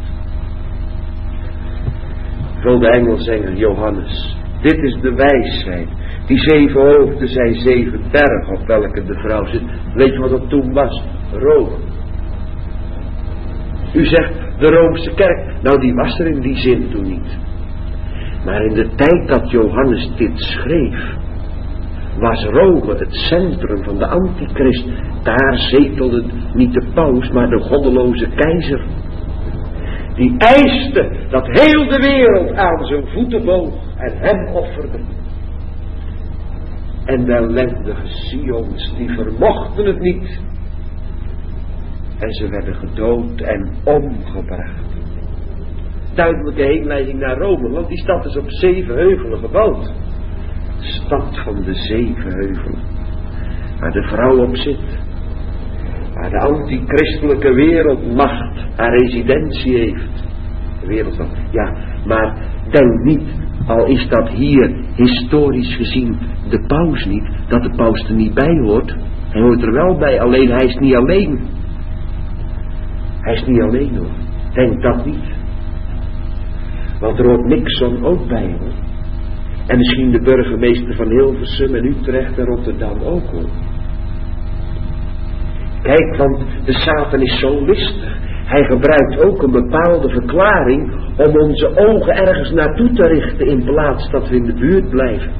Wil de engel zeggen, Johannes, dit is de wijsheid. Die zeven hoofden zijn zeven bergen op welke de vrouw zit. Weet je wat dat toen was? Rome. U zegt de Roomse kerk. Nou, die was er in die zin toen niet. Maar in de tijd dat Johannes dit schreef, was Rome het centrum van de antichrist. Daar zetelde niet de paus, maar de goddeloze keizer. Die eiste dat heel de wereld aan zijn voeten boog en hem offerde. En de ellendige Sions, die vermochten het niet. En ze werden gedood en omgebracht. Duidelijke heenleiding naar Rome, want die stad is op zeven heuvelen gebouwd. Stad van de zeven heuvelen. Waar de vrouw op zit. Waar de antichristelijke wereldmacht haar residentie heeft. De wereld van, ja, maar denk niet, al is dat hier historisch gezien de paus niet, dat de paus er niet bij hoort. Hij hoort er wel bij, alleen hij is niet alleen. Hij is niet alleen hoor. Denk dat niet. Want er hoort Nixon ook bij hoor. En misschien de burgemeester van Hilversum en Utrecht en Rotterdam ook hoor. Kijk, want de Satan is zo listig. Hij gebruikt ook een bepaalde verklaring om onze ogen ergens naartoe te richten in plaats dat we in de buurt blijven.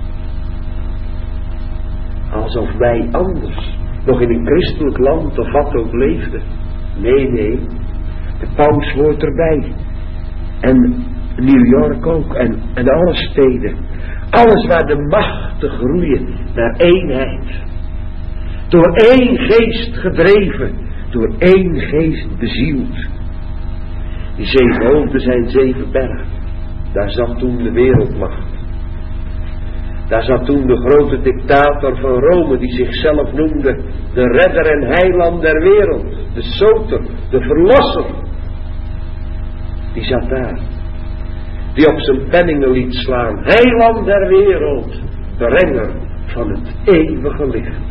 Alsof wij anders nog in een christelijk land of wat ook leefden. Nee, nee. De paus hoort erbij. En New York ook. En, en alle steden. Alles waar de machten groeien naar eenheid. Door één geest gedreven. Door één geest bezield. Die zeven hoofden zijn zeven bergen. Daar zat toen de wereldmacht. Daar zat toen de grote dictator van Rome, die zichzelf noemde de redder en heiland der wereld. De soter, de verlosser. Die zat daar. Die op zijn penningen liet slaan. Heiland der wereld, brenger van het eeuwige licht.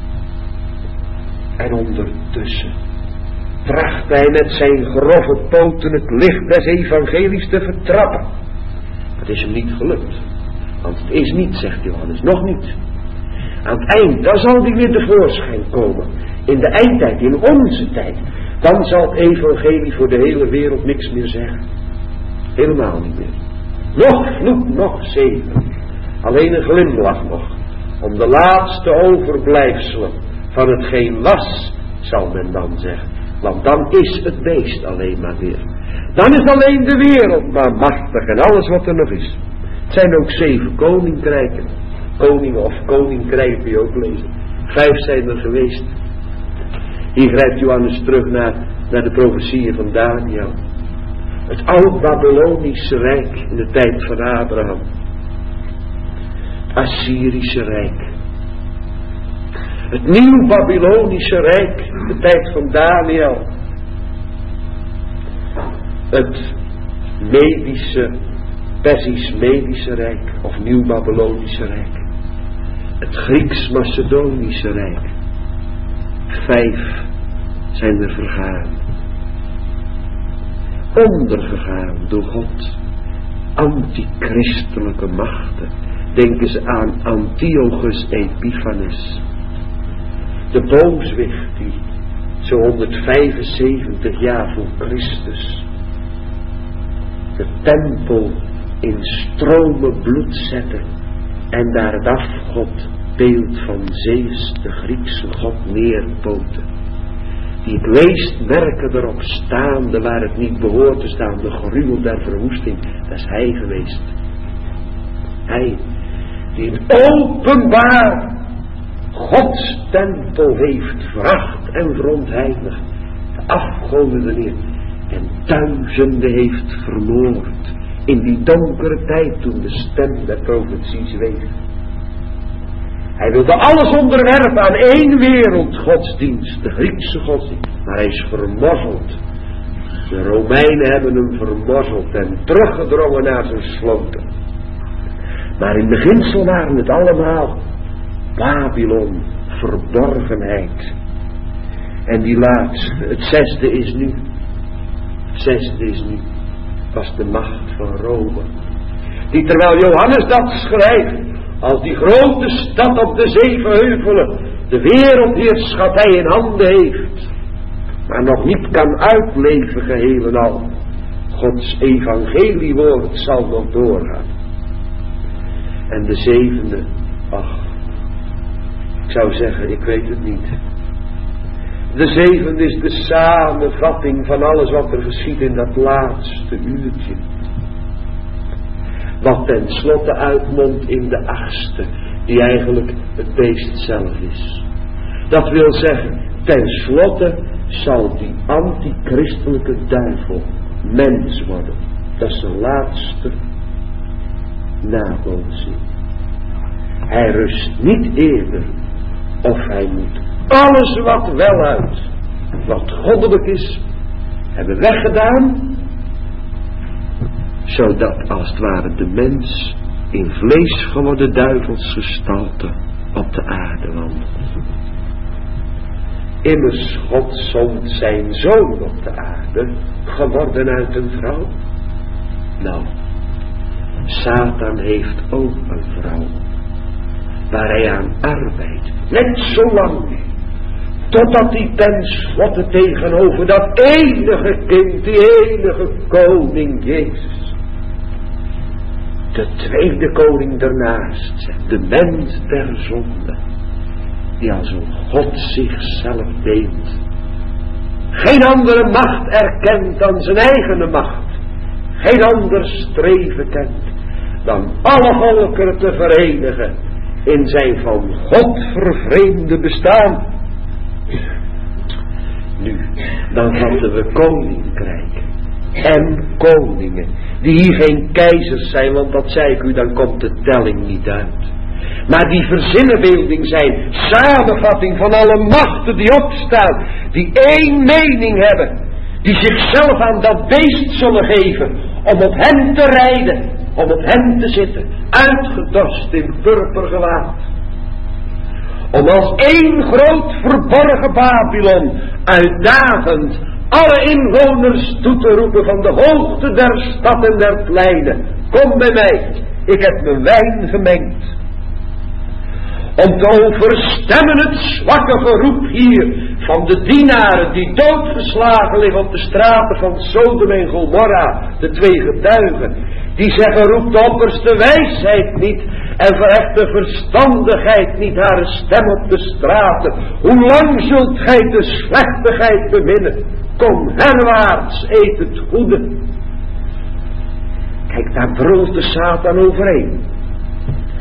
En ondertussen tracht hij met zijn grove poten het licht des evangelies te vertrappen. Dat is hem niet gelukt. Want het is niet, zegt Johannes, nog niet. Aan het eind, dan zal die weer tevoorschijn komen. In de eindtijd, in onze tijd. Dan zal het evangelie voor de hele wereld niks meer zeggen. Helemaal niet meer. Nog vloek, nog zegen. Alleen een glimlach nog. Om de laatste overblijfselen van hetgeen was, zal men dan zeggen. Want dan is het beest alleen maar weer. Dan is alleen de wereld maar machtig en alles wat er nog is. Het zijn ook zeven koninkrijken. koningen of koninkrijken kun je ook lezen. Vijf zijn er geweest. Hier grijpt Johannes terug naar, naar de profetieën van Daniel. Het oud-Babylonische rijk in de tijd van Abraham. Het Assyrische rijk. Het nieuw-Babylonische rijk in de tijd van Daniel. Het Medische, Persisch-Medische rijk of nieuw-Babylonische rijk. Het Grieks-Macedonische rijk. Vijf zijn er vergaan. Ondergegaan door God. Antichristelijke machten. Denken ze aan Antiochus Epiphanes. De booswicht die zo honderdvijfenzeventig jaar voor Christus de tempel in stromen bloed zette en daar het afgodbeeld van Zeus, de Griekse god, neerpoten. Die het leestmerken erop staande waar het niet behoort te staan, de gruwel der verwoesting, dat is hij geweest. Hij die in openbaar Gods tempel heeft veracht en verontheiligd, de afgoden erin en duizenden heeft vermoord in die donkere tijd toen de stem der profetie zweeg. Hij wilde alles onderwerpen aan één wereldgodsdienst, de Griekse godsdienst, maar hij is vermorzeld. De Romeinen hebben hem vermorzeld en teruggedrongen naar zijn sloten. Maar in beginsel waren het allemaal Babylon, verborgenheid. En die laatste, het zesde is nu, het zesde is nu, was de macht van Rome. Die terwijl Johannes dat schrijft, als die grote stad op de zeven heuvelen de wereldheerschappij in handen heeft, maar nog niet kan uitleven geheel en al. Gods evangeliewoord zal nog doorgaan. En de zevende, ach, ik zou zeggen, ik weet het niet. De zevende is de samenvatting van alles wat er geschiet in dat laatste uurtje. Wat tenslotte uitmondt in de achtste, die eigenlijk het beest zelf is. Dat wil zeggen, tenslotte zal die antichristelijke duivel mens worden. Dat is de laatste nabootsing. Hij rust niet eerder of hij moet alles wat wel uit, wat goddelijk is, hebben weggedaan, zodat als het ware de mens in vlees geworden duivelsgestalte op de aarde wandelt. Immers God zond zijn zoon op de aarde, geworden uit een vrouw. Nou, Satan heeft ook een vrouw, waar hij aan arbeidt, net zo lang, totdat hij tenslotte tegenover dat enige kind, die enige koning Jezus, de tweede koning daarnaast zet, de mens der zonde, die als een God zichzelf deelt, geen andere macht erkent dan zijn eigen macht, geen ander streven kent dan alle volkeren te verenigen in zijn van God vervreemde bestaan. Nu, dan vatten we koninkrijken en koningen, die hier geen keizers zijn, want dat zei ik u, dan komt de telling niet uit. Maar die verzinnenbeelding zijn, samenvatting van alle machten die opstaan, die één mening hebben, die zichzelf aan dat beest zullen geven, om op hem te rijden, om op hem te zitten, uitgedost in purpergewaad. Om als één groot verborgen Babylon uitdagend alle inwoners toe te roepen van de hoogte der stad en der pleinen. Kom bij mij, ik heb mijn wijn gemengd. Om te overstemmen het zwakke geroep hier van de dienaren die doodgeslagen liggen op de straten van Sodom en Gomorra, de twee getuigen. Die zeggen, roep de opperste wijsheid niet en verheft de verstandigheid niet haar stem op de straten. Hoe lang zult gij de slechtigheid beminnen? Kom herwaarts, eet het goede. Kijk, daar brult de Satan overheen.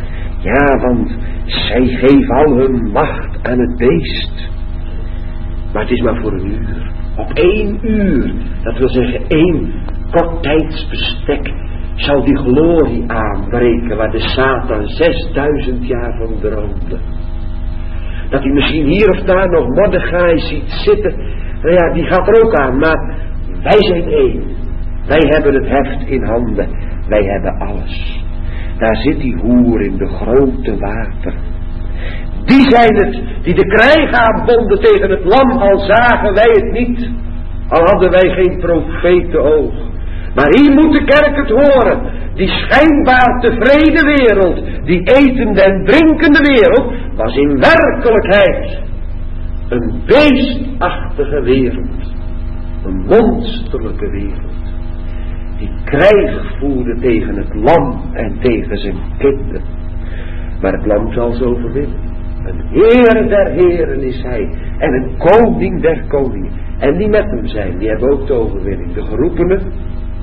Ja, want zij geven al hun macht aan het beest. Maar het is maar voor een uur. Op één uur, dat wil zeggen één kort tijdsbestek, zal die glorie aanbreken waar de Satan zesduizend jaar van droomde. Dat hij misschien hier of daar nog Mordechai ziet zitten, nou ja, die gaat er ook aan, maar wij zijn één. Wij hebben het heft in handen, wij hebben alles. Daar zit die hoer in de grote water. Die zijn het die de krijg aanbonden tegen het lam, al zagen wij het niet. Al hadden wij geen profetenoog. Maar hier moet de kerk het horen. Die schijnbaar tevreden wereld, die etende en drinkende wereld, was in werkelijkheid een beestachtige wereld. Een monsterlijke wereld. Die krijg voerde tegen het lam en tegen zijn kinderen. Maar het lam zal ze overwinnen. Een Heer der heren is hij. En een koning der koningen. En die met hem zijn, die hebben ook de overwinning. De geroepenen,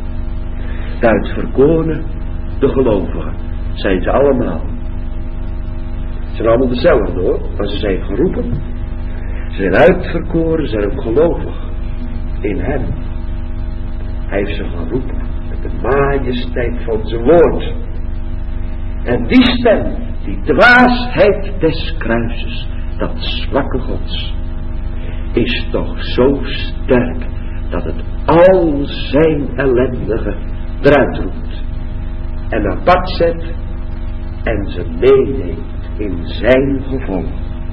de uitverkorenen, de gelovigen. Zijn ze allemaal. Ze zijn allemaal dezelfde hoor. Maar ze zijn geroepen. Ze zijn uitverkoren, ze zijn ook gelovig. In hem. Hij heeft ze geroepen. Met de majesteit van zijn woord. En die stem, die dwaasheid des kruises, dat zwakke gods, is toch zo sterk dat het al zijn ellendige eruit roept. En apart zet en ze meeneemt in zijn gevolg.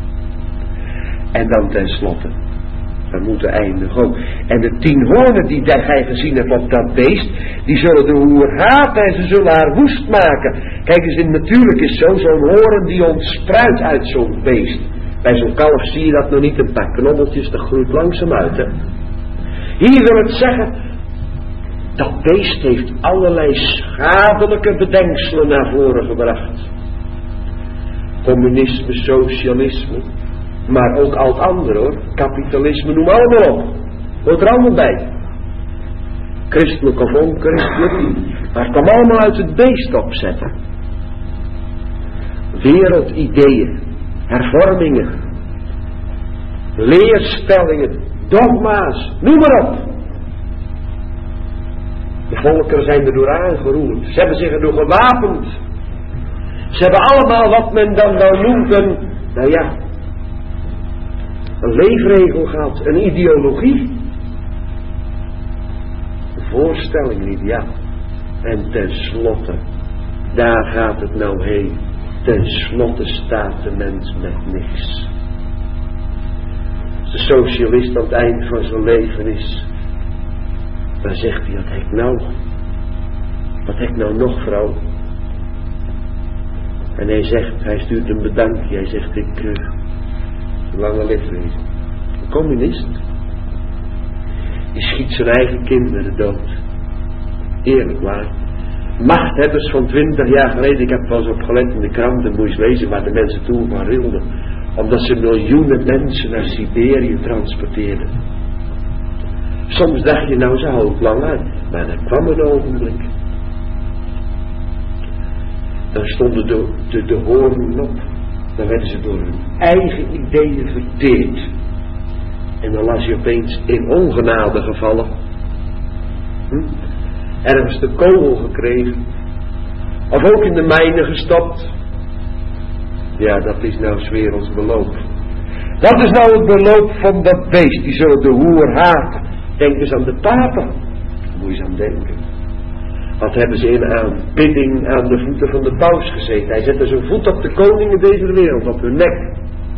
En dan tenslotte, we moeten eindigen ook. En de tien hoornen die gij gezien hebt op dat beest, die zullen de hoer haten en ze zullen haar woest maken. Kijk eens, in natuurlijk is zo, zo'n hoorn die ontspruit uit zo'n beest. Bij zo'n kalf zie je dat nog niet, een paar knobbeltjes, dat groeit langzaam uit. Hè? Hier wil het zeggen, dat beest heeft allerlei schadelijke bedenkselen naar voren gebracht. Communisme, socialisme, maar ook al het andere hoor. Kapitalisme, noem allemaal op. Hoort er allemaal bij. Christelijk of onchristelijk. Maar het kwam allemaal uit het beest opzetten. Wereldideeën. Hervormingen. Leerstellingen. Dogma's. Noem maar op. De volkeren zijn er door aangeroerd. Ze hebben zich erdoor gewapend. Ze hebben allemaal wat men dan nou noemt een, nou ja, een leefregel gehad, een ideologie. Een voorstelling, een ideaal. En tenslotte, daar gaat het nou heen. Tenslotte staat de mens met niks. Als de socialist aan het eind van zijn leven is, dan zegt hij, wat heb ik nou? Wat heb ik nou nog, vrouw? En hij zegt, hij stuurt een bedankje. Hij zegt, ik, uh, lange leven. Een communist. Die schiet zijn eigen kinderen dood. Eerlijk waar. Machthebbers van twintig jaar geleden, ik heb wel eens op gelet in de kranten, moet je eens lezen waar de mensen toen van rilden. Omdat ze miljoenen mensen naar Siberië transporteerden. Soms dacht je, nou ze houdt het lang uit. Maar er kwam een ogenblik. Dan stonden de, de, de hoornen op. Dan werden ze door hun eigen ideeën verteerd. En dan las je opeens in ongenade gevallen. Hm? Ergens de kogel gekregen. Of ook in de mijnen gestopt. Ja, dat is nou 's werelds beloop. Dat is nou het beloop van dat beest. Die zullen de hoer haten. Denk eens aan de papen. Daar moet je eens aan denken. Wat hebben ze in aanbidding aan de voeten van de paus gezeten. Hij zette zijn voet op de koningen deze wereld, op hun nek.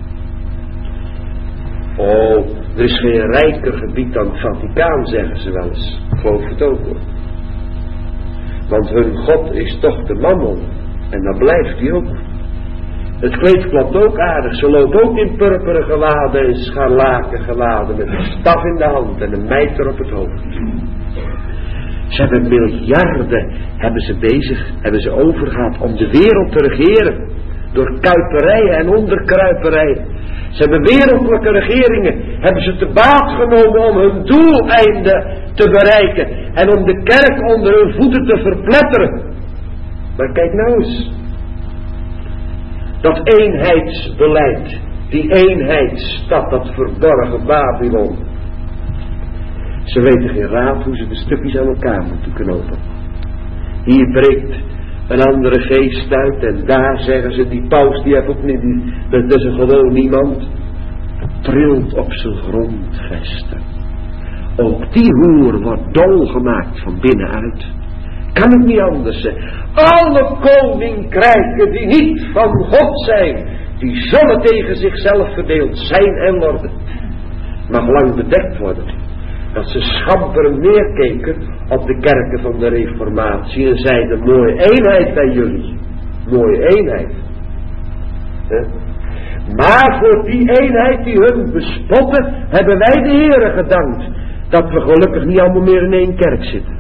Oh, er is geen rijker gebied dan het Vaticaan, zeggen ze wel eens. Ik geloof het ook hoor. Want hun God is toch de mammon. En dan blijft hij ook. Het kleed klopt ook aardig. Ze lopen ook in purperen gewaden en scharlaken gewaden. Met een staf in de hand en een mijter op het hoofd. Ze hebben miljarden hebben ze bezig, hebben ze overgehad om de wereld te regeren. Door kuiperijen en onderkruiperijen. Ze hebben wereldlijke regeringen, hebben ze te baat genomen om hun doeleinde te bereiken. En om de kerk onder hun voeten te verpletteren. Maar kijk nou eens. Dat eenheidsbeleid, die eenheidsstad, dat verborgen Babylon. Ze weten geen raad hoe ze de stukjes aan elkaar moeten knopen. Hier breekt een andere geest uit en daar zeggen ze, die paus die heeft ook niet, die, dat is een gewoon niemand. Trilt op zijn grondvesten. Ook die hoer wordt dol gemaakt van binnenuit. Kan het niet anders zijn. Alle koninkrijken die niet van God zijn, die zullen tegen zichzelf verdeeld zijn en worden. Mag lang bedekt worden. Dat ze schamperend neerkeken op de kerken van de Reformatie en zeiden, mooie eenheid bij jullie. Mooie eenheid. He? Maar voor die eenheid die hun bespotten, hebben wij de Heere gedankt. Dat we gelukkig niet allemaal meer in één kerk zitten.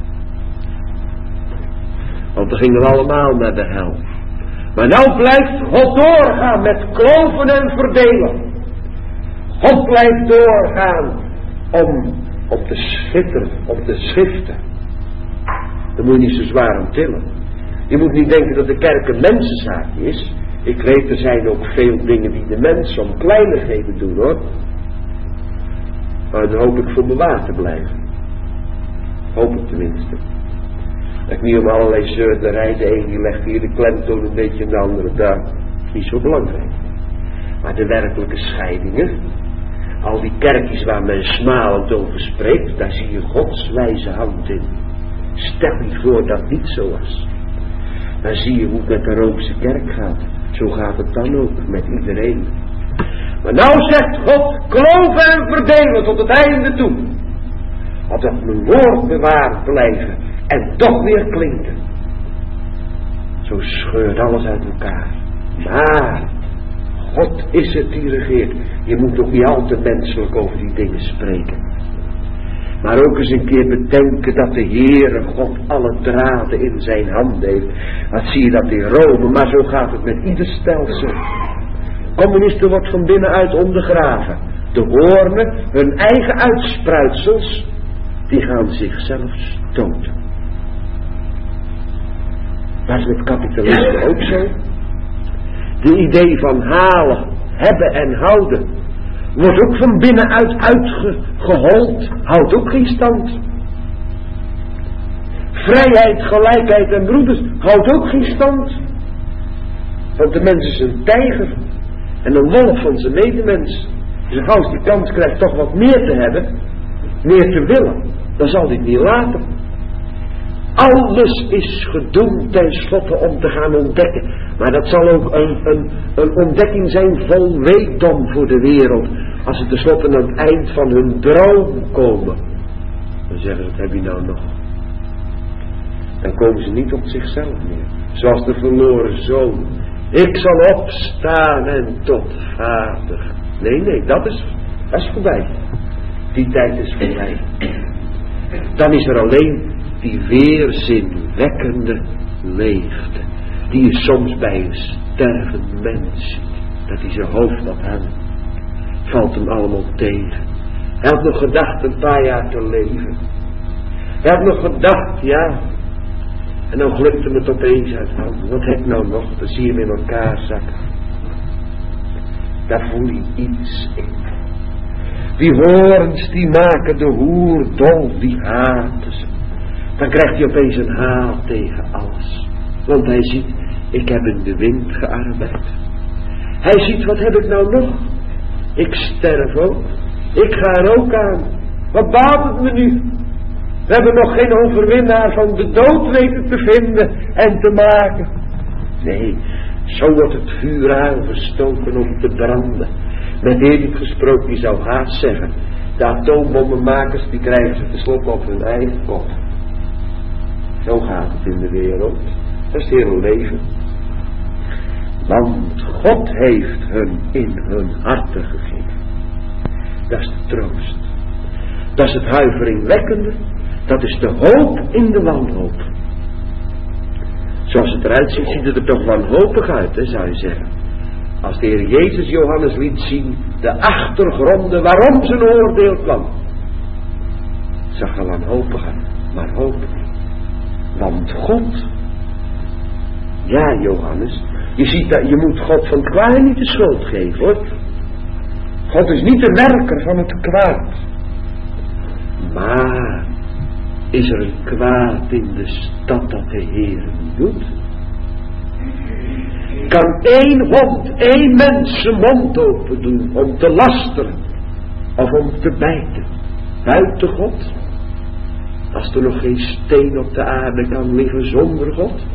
Want dan gingen we allemaal naar de hel. Maar nou blijft God doorgaan met kloven en verdelen. God blijft doorgaan om op de schitter, op de schriften. Dan moet je niet zo zwaar om tillen. Je moet niet denken dat de kerk een mensenzaak is. Ik weet, er zijn ook veel dingen die de mensen om kleinigheden doen, hoor. Maar dan hoop ik voor bewaard te blijven. Hoop ik tenminste. Dat ik niet om allerlei zeurderij, de een die legt hier de klemtoon een beetje en de andere daar. Niet zo belangrijk. Maar de werkelijke scheidingen, al die kerkjes waar men smalend over spreekt, daar zie je Gods wijze hand in. Stel je voor dat het niet zo was. Dan zie je hoe het met de Roomse kerk gaat. Zo gaat het dan ook met iedereen. Maar nou zegt God, kloven en verdelen tot het einde toe. Opdat mijn woord bewaard blijven en toch weer klinken. Zo scheurt alles uit elkaar. Maar God is het die regeert. Je moet ook niet al te menselijk over die dingen spreken. Maar ook eens een keer bedenken dat de Heere God alle draden in zijn handen heeft. Dat zie je dat in Rome, maar zo gaat het met ieder stelsel. Communisten wordt van binnenuit ondergraven. De hoornen, hun eigen uitspruitsels, die gaan zichzelf stoten. Dat is met kapitalisme ook zo. De idee van halen, hebben en houden wordt ook van binnenuit uitgehold, houdt ook geen stand. Vrijheid, gelijkheid en broeders houdt ook geen stand. Want de mens is een tijger en een wolf van zijn medemens. Dus als die kans krijgt toch wat meer te hebben, meer te willen, dan zal hij het niet laten. Alles is gedoemd tenslotte om te gaan ontdekken. Maar dat zal ook een, een, een ontdekking zijn vol weekdom voor de wereld. Als ze tenslotte aan het eind van hun droom komen. Dan zeggen ze, wat heb je nou nog? Dan komen ze niet op zichzelf meer. Zoals de verloren zoon. Ik zal opstaan en tot vader. Nee, nee, dat is, dat is voorbij. Die tijd is voorbij. Dan is er alleen die weerzinwekkende leegte. Die je soms bij een stervend mens ziet. Dat hij zijn hoofd op hangt. Valt hem allemaal tegen. Hij had nog gedacht een paar jaar te leven. Hij had nog gedacht, ja. En dan glukt hem het opeens uit handen. Wat heb ik nou nog? Dan zie je hem in elkaar zakken. Daar voel je iets in. Die horens die maken de hoer dol, die haten ze. Dan krijgt hij opeens een haal tegen alles. Want hij ziet, ik heb in de wind gearbeid. Hij ziet, wat heb ik nou nog? Ik sterf ook. Ik ga er ook aan. Wat baat het me nu? We hebben nog geen overwinnaar van de dood weten te vinden en te maken. Nee, zo wordt het vuur aangestoken om te branden. Met eerlijk gesproken, die zou haast zeggen, de atoombommenmakers die krijgen ze tenslotte op hun eigen kop. Zo gaat het in de wereld. Dat is het hele leven. Want God heeft hun in hun harten gegeven. Dat is de troost. Dat is het huiveringwekkende. Dat is de hoop in de wanhoop. Zoals het eruit ziet, ziet het er toch wanhopig uit, hè, zou je zeggen. Als de Heer Jezus Johannes liet zien de achtergronden waarom zijn oordeel kwam. Zag er wanhopig uit, maar hoop. Want God, ja Johannes, Je ziet dat, je moet God van het kwaad niet de schuld geven, hoor. God is niet de werker van het kwaad. Maar is er een kwaad in de stad dat de Heer doet? Kan één hond, één mens zijn mond open doen om te lasteren of om te bijten buiten God? Als er nog geen steen op de aarde kan liggen zonder God.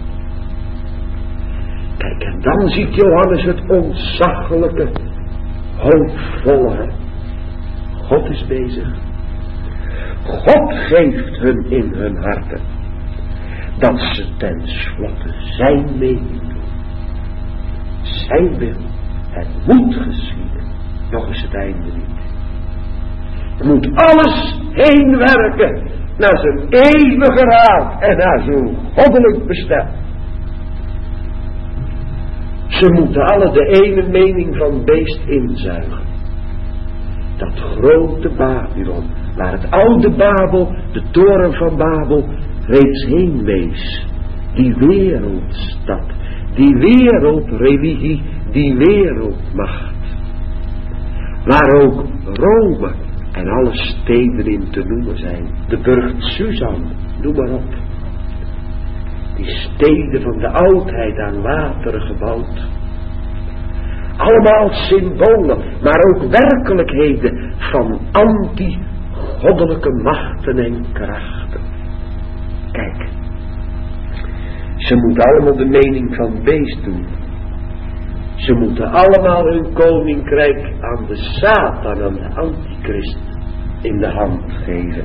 Kijk, en dan ziet Johannes het ontzaglijke, hoopvolle. God is bezig. God geeft hun in hun harten dat ze tenslotte zijn mening doen. Zijn wil. Het moet geschieden. Nog is het einde niet. Het moet alles heen werken naar zijn eeuwige raad en naar zijn goddelijk bestel. Ze moeten alle de ene mening van beest inzuigen. Dat grote Babylon, waar het oude Babel, de toren van Babel, reeds heen wees. Die wereldstad, die wereldreligie, die wereldmacht. Waar ook Rome en alle steden in te noemen zijn. De burcht Susan, noem maar op. Die steden van de oudheid aan wateren gebouwd. Allemaal symbolen, maar ook werkelijkheden van anti-goddelijke machten en krachten. Kijk, ze moeten allemaal de mening van beest doen. Ze moeten allemaal hun koninkrijk aan de Satan, aan de antichrist in de hand geven.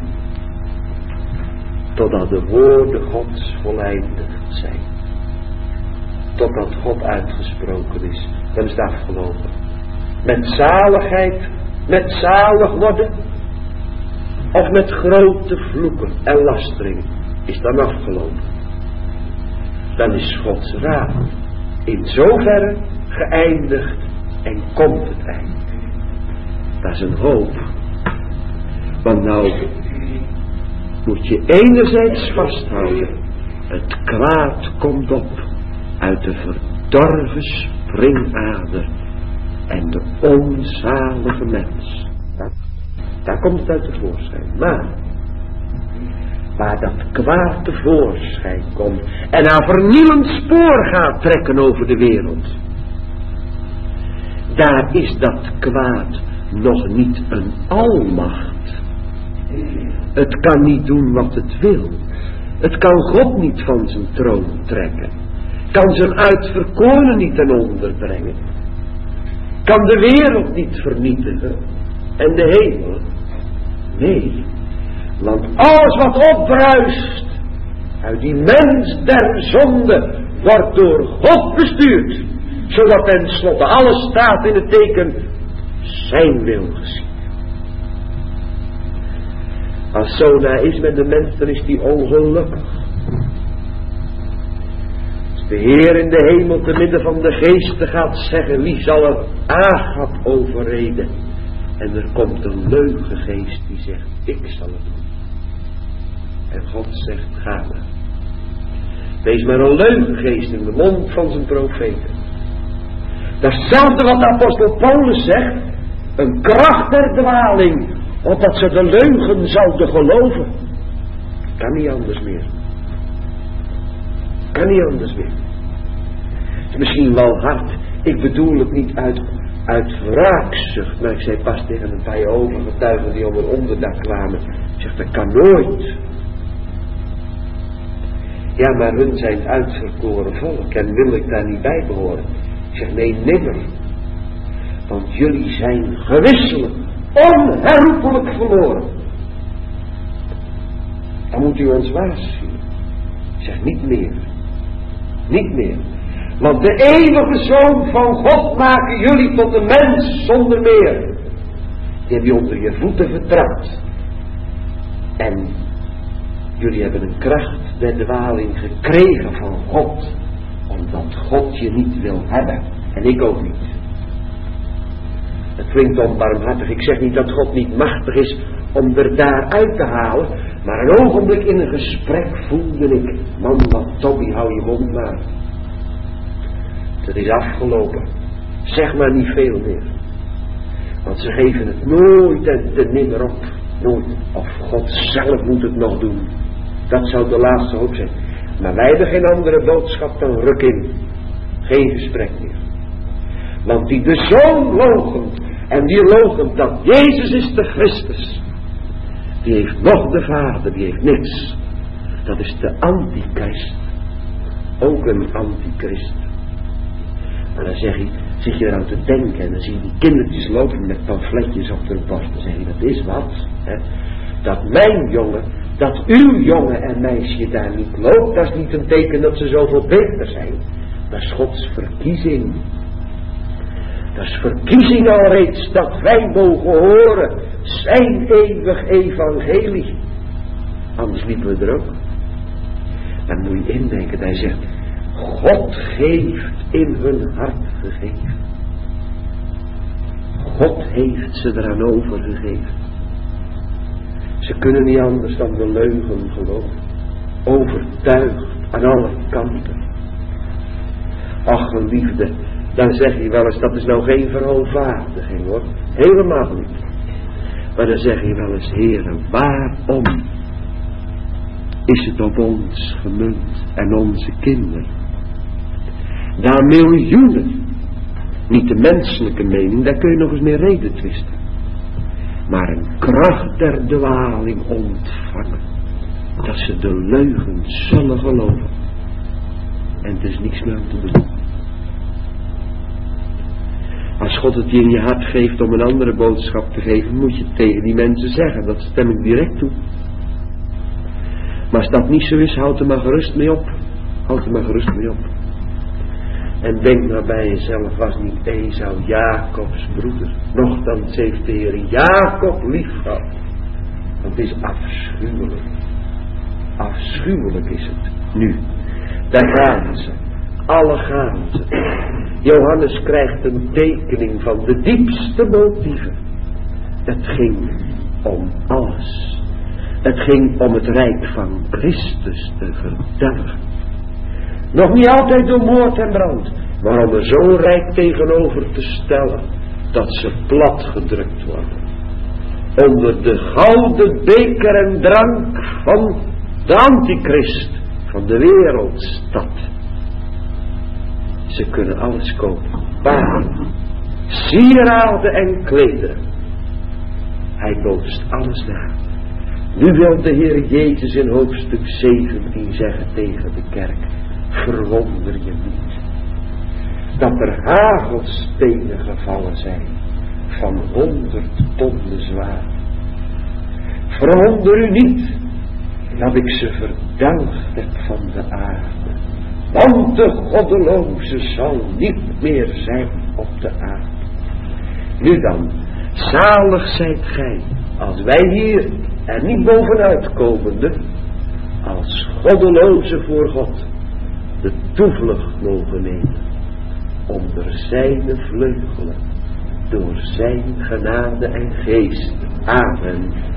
Totdat de woorden Gods voleindigd zijn. Totdat God uitgesproken is. Dan is het afgelopen. Met zaligheid, met zalig worden. Of met grote vloeken en lasteringen is dan afgelopen. Dan is Gods raad in zoverre geëindigd en komt het eind. Dat is een hoop. Want nou moet je enerzijds vasthouden. Het kwaad komt op uit de verdorven springader en de onzalige mens. Dat, daar komt het uit tevoorschijn. Maar waar dat kwaad tevoorschijn komt en een vernielend spoor gaat trekken over de wereld, daar is dat kwaad nog niet een almacht. Het kan niet doen wat het wil. Het kan God niet van zijn troon trekken. Kan zijn uitverkorenen niet ten onder brengen. Kan de wereld niet vernietigen. En de hemel. Nee. Want alles wat opbruist uit die mens der zonde wordt door God bestuurd. Zodat tenslotte alles staat in het teken zijn wil geschieden. Als zo na is met de mens, dan is die ongelukkig. Als de Heer in de hemel te midden van de geesten gaat zeggen, wie zal er Agab overreden? En er komt een leugengeest die zegt, ik zal het doen. En God zegt, ga maar. Wees maar een leugengeest in de mond van zijn profeten. Datzelfde wat de apostel Paulus zegt, een kracht der dwaling, opdat ze de leugen zouden geloven. Kan niet anders meer. Kan niet anders meer. Het is misschien wel hard. Ik bedoel het niet uit, uit wraakzucht. Maar ik zei pas tegen een paar overgetuigen die om een onderdak kwamen. Ik zeg, dat kan nooit. Ja, maar hun zijn het uitverkoren volk. En wil ik daar niet bij behoren? Ik zeg, nee, nimmer. Want jullie zijn gewisselijk, onherroepelijk verloren. Dan moet u ons waarschuwen. Ik zeg, niet meer. Niet meer. Want de eeuwige Zoon van God maken jullie tot een mens zonder meer. Die heb je onder je voeten vertrapt. En jullie hebben een kracht der dwaling gekregen van God. Omdat God je niet wil hebben. En ik ook niet. Het klinkt onbarmhartig. Ik zeg niet dat God niet machtig is om er daaruit te halen. Maar een ogenblik in een gesprek voelde ik, man, wat Tommy, hou je mond maar. Het is afgelopen. Zeg maar niet veel meer. Want ze geven het nooit en te nimmer op. Nooit. Of God zelf moet het nog doen. Dat zou de laatste hoop zijn. Maar wij hebben geen andere boodschap dan ruk in. Geen gesprek meer. Want die de Zoon loochent. En die loochent dat Jezus is de Christus. Die heeft nog de Vader. Die heeft niks. Dat is de antichrist. Ook een antichrist. Maar dan zeg je, zit je eraan te denken. En dan zie je die kindertjes lopen met pamfletjes op hun borst. Dan zeg je, dat is wat. Hè? Dat mijn jongen, dat uw jongen en meisje daar niet loopt. Dat is niet een teken dat ze zoveel beter zijn. Dat is Gods verkiezing. Dat is verkiezing alreeds. Dat wij mogen horen. Zijn eeuwig evangelie. Anders liepen we er ook. Dan moet je indenken. Hij zegt. God heeft in hun hart gegeven. God heeft ze eraan overgegeven. Ze kunnen niet anders dan de leugen geloven. Overtuigd aan alle kanten. Ach, geliefde, dan zeg je wel eens, dat is nou geen verhoogvaardiging hoor. Helemaal niet. Maar dan zeg je wel eens, Heere, waarom is het op ons gemunt en onze kinderen? Daar miljoenen, niet de menselijke mening, daar kun je nog eens meer reden twisten. Maar een kracht der dwaling ontvangen. Dat ze de leugen zullen geloven. En het is niks meer aan te doen. Als God het je in je hart geeft om een andere boodschap te geven, moet je het tegen die mensen zeggen. Dat stem ik direct toe. Maar als dat niet zo is, houd er maar gerust mee op. Houd er maar gerust mee op. En denk maar bij jezelf, was niet Esau Jacobs broeder. Nochtans heeft de Heer Jacob lief gehad. Want het is afschuwelijk. Afschuwelijk is het. Nu, daar gaan ze. Alle gaan ze. Johannes krijgt een tekening van de diepste motieven. Het ging om alles. Het ging om het rijk van Christus te verdelgen. Nog niet altijd door moord en brand, maar om er zo'n rijk tegenover te stellen, dat ze plat gedrukt worden. Onder de gouden beker en drank van de antichrist, van de wereldstad. Ze kunnen alles kopen, paarden, sieraden en klederen. Hij bootst alles na. Nu wil de Heer Jezus in hoofdstuk zeventien zeggen tegen de kerk. Verwonder je niet. Dat er hagelstenen gevallen zijn. Van honderd tonnen zwaar. Verwonder u niet. Dat ik ze verdelgd heb van de aarde. Want de goddeloze zal niet meer zijn op de aarde. Nu dan. Zalig zijt gij. Als wij hier er niet bovenuit komende. Als goddeloze voor God. De toevlucht mogen nemen. Onder zijn vleugelen. Door zijn genade en geest. Amen.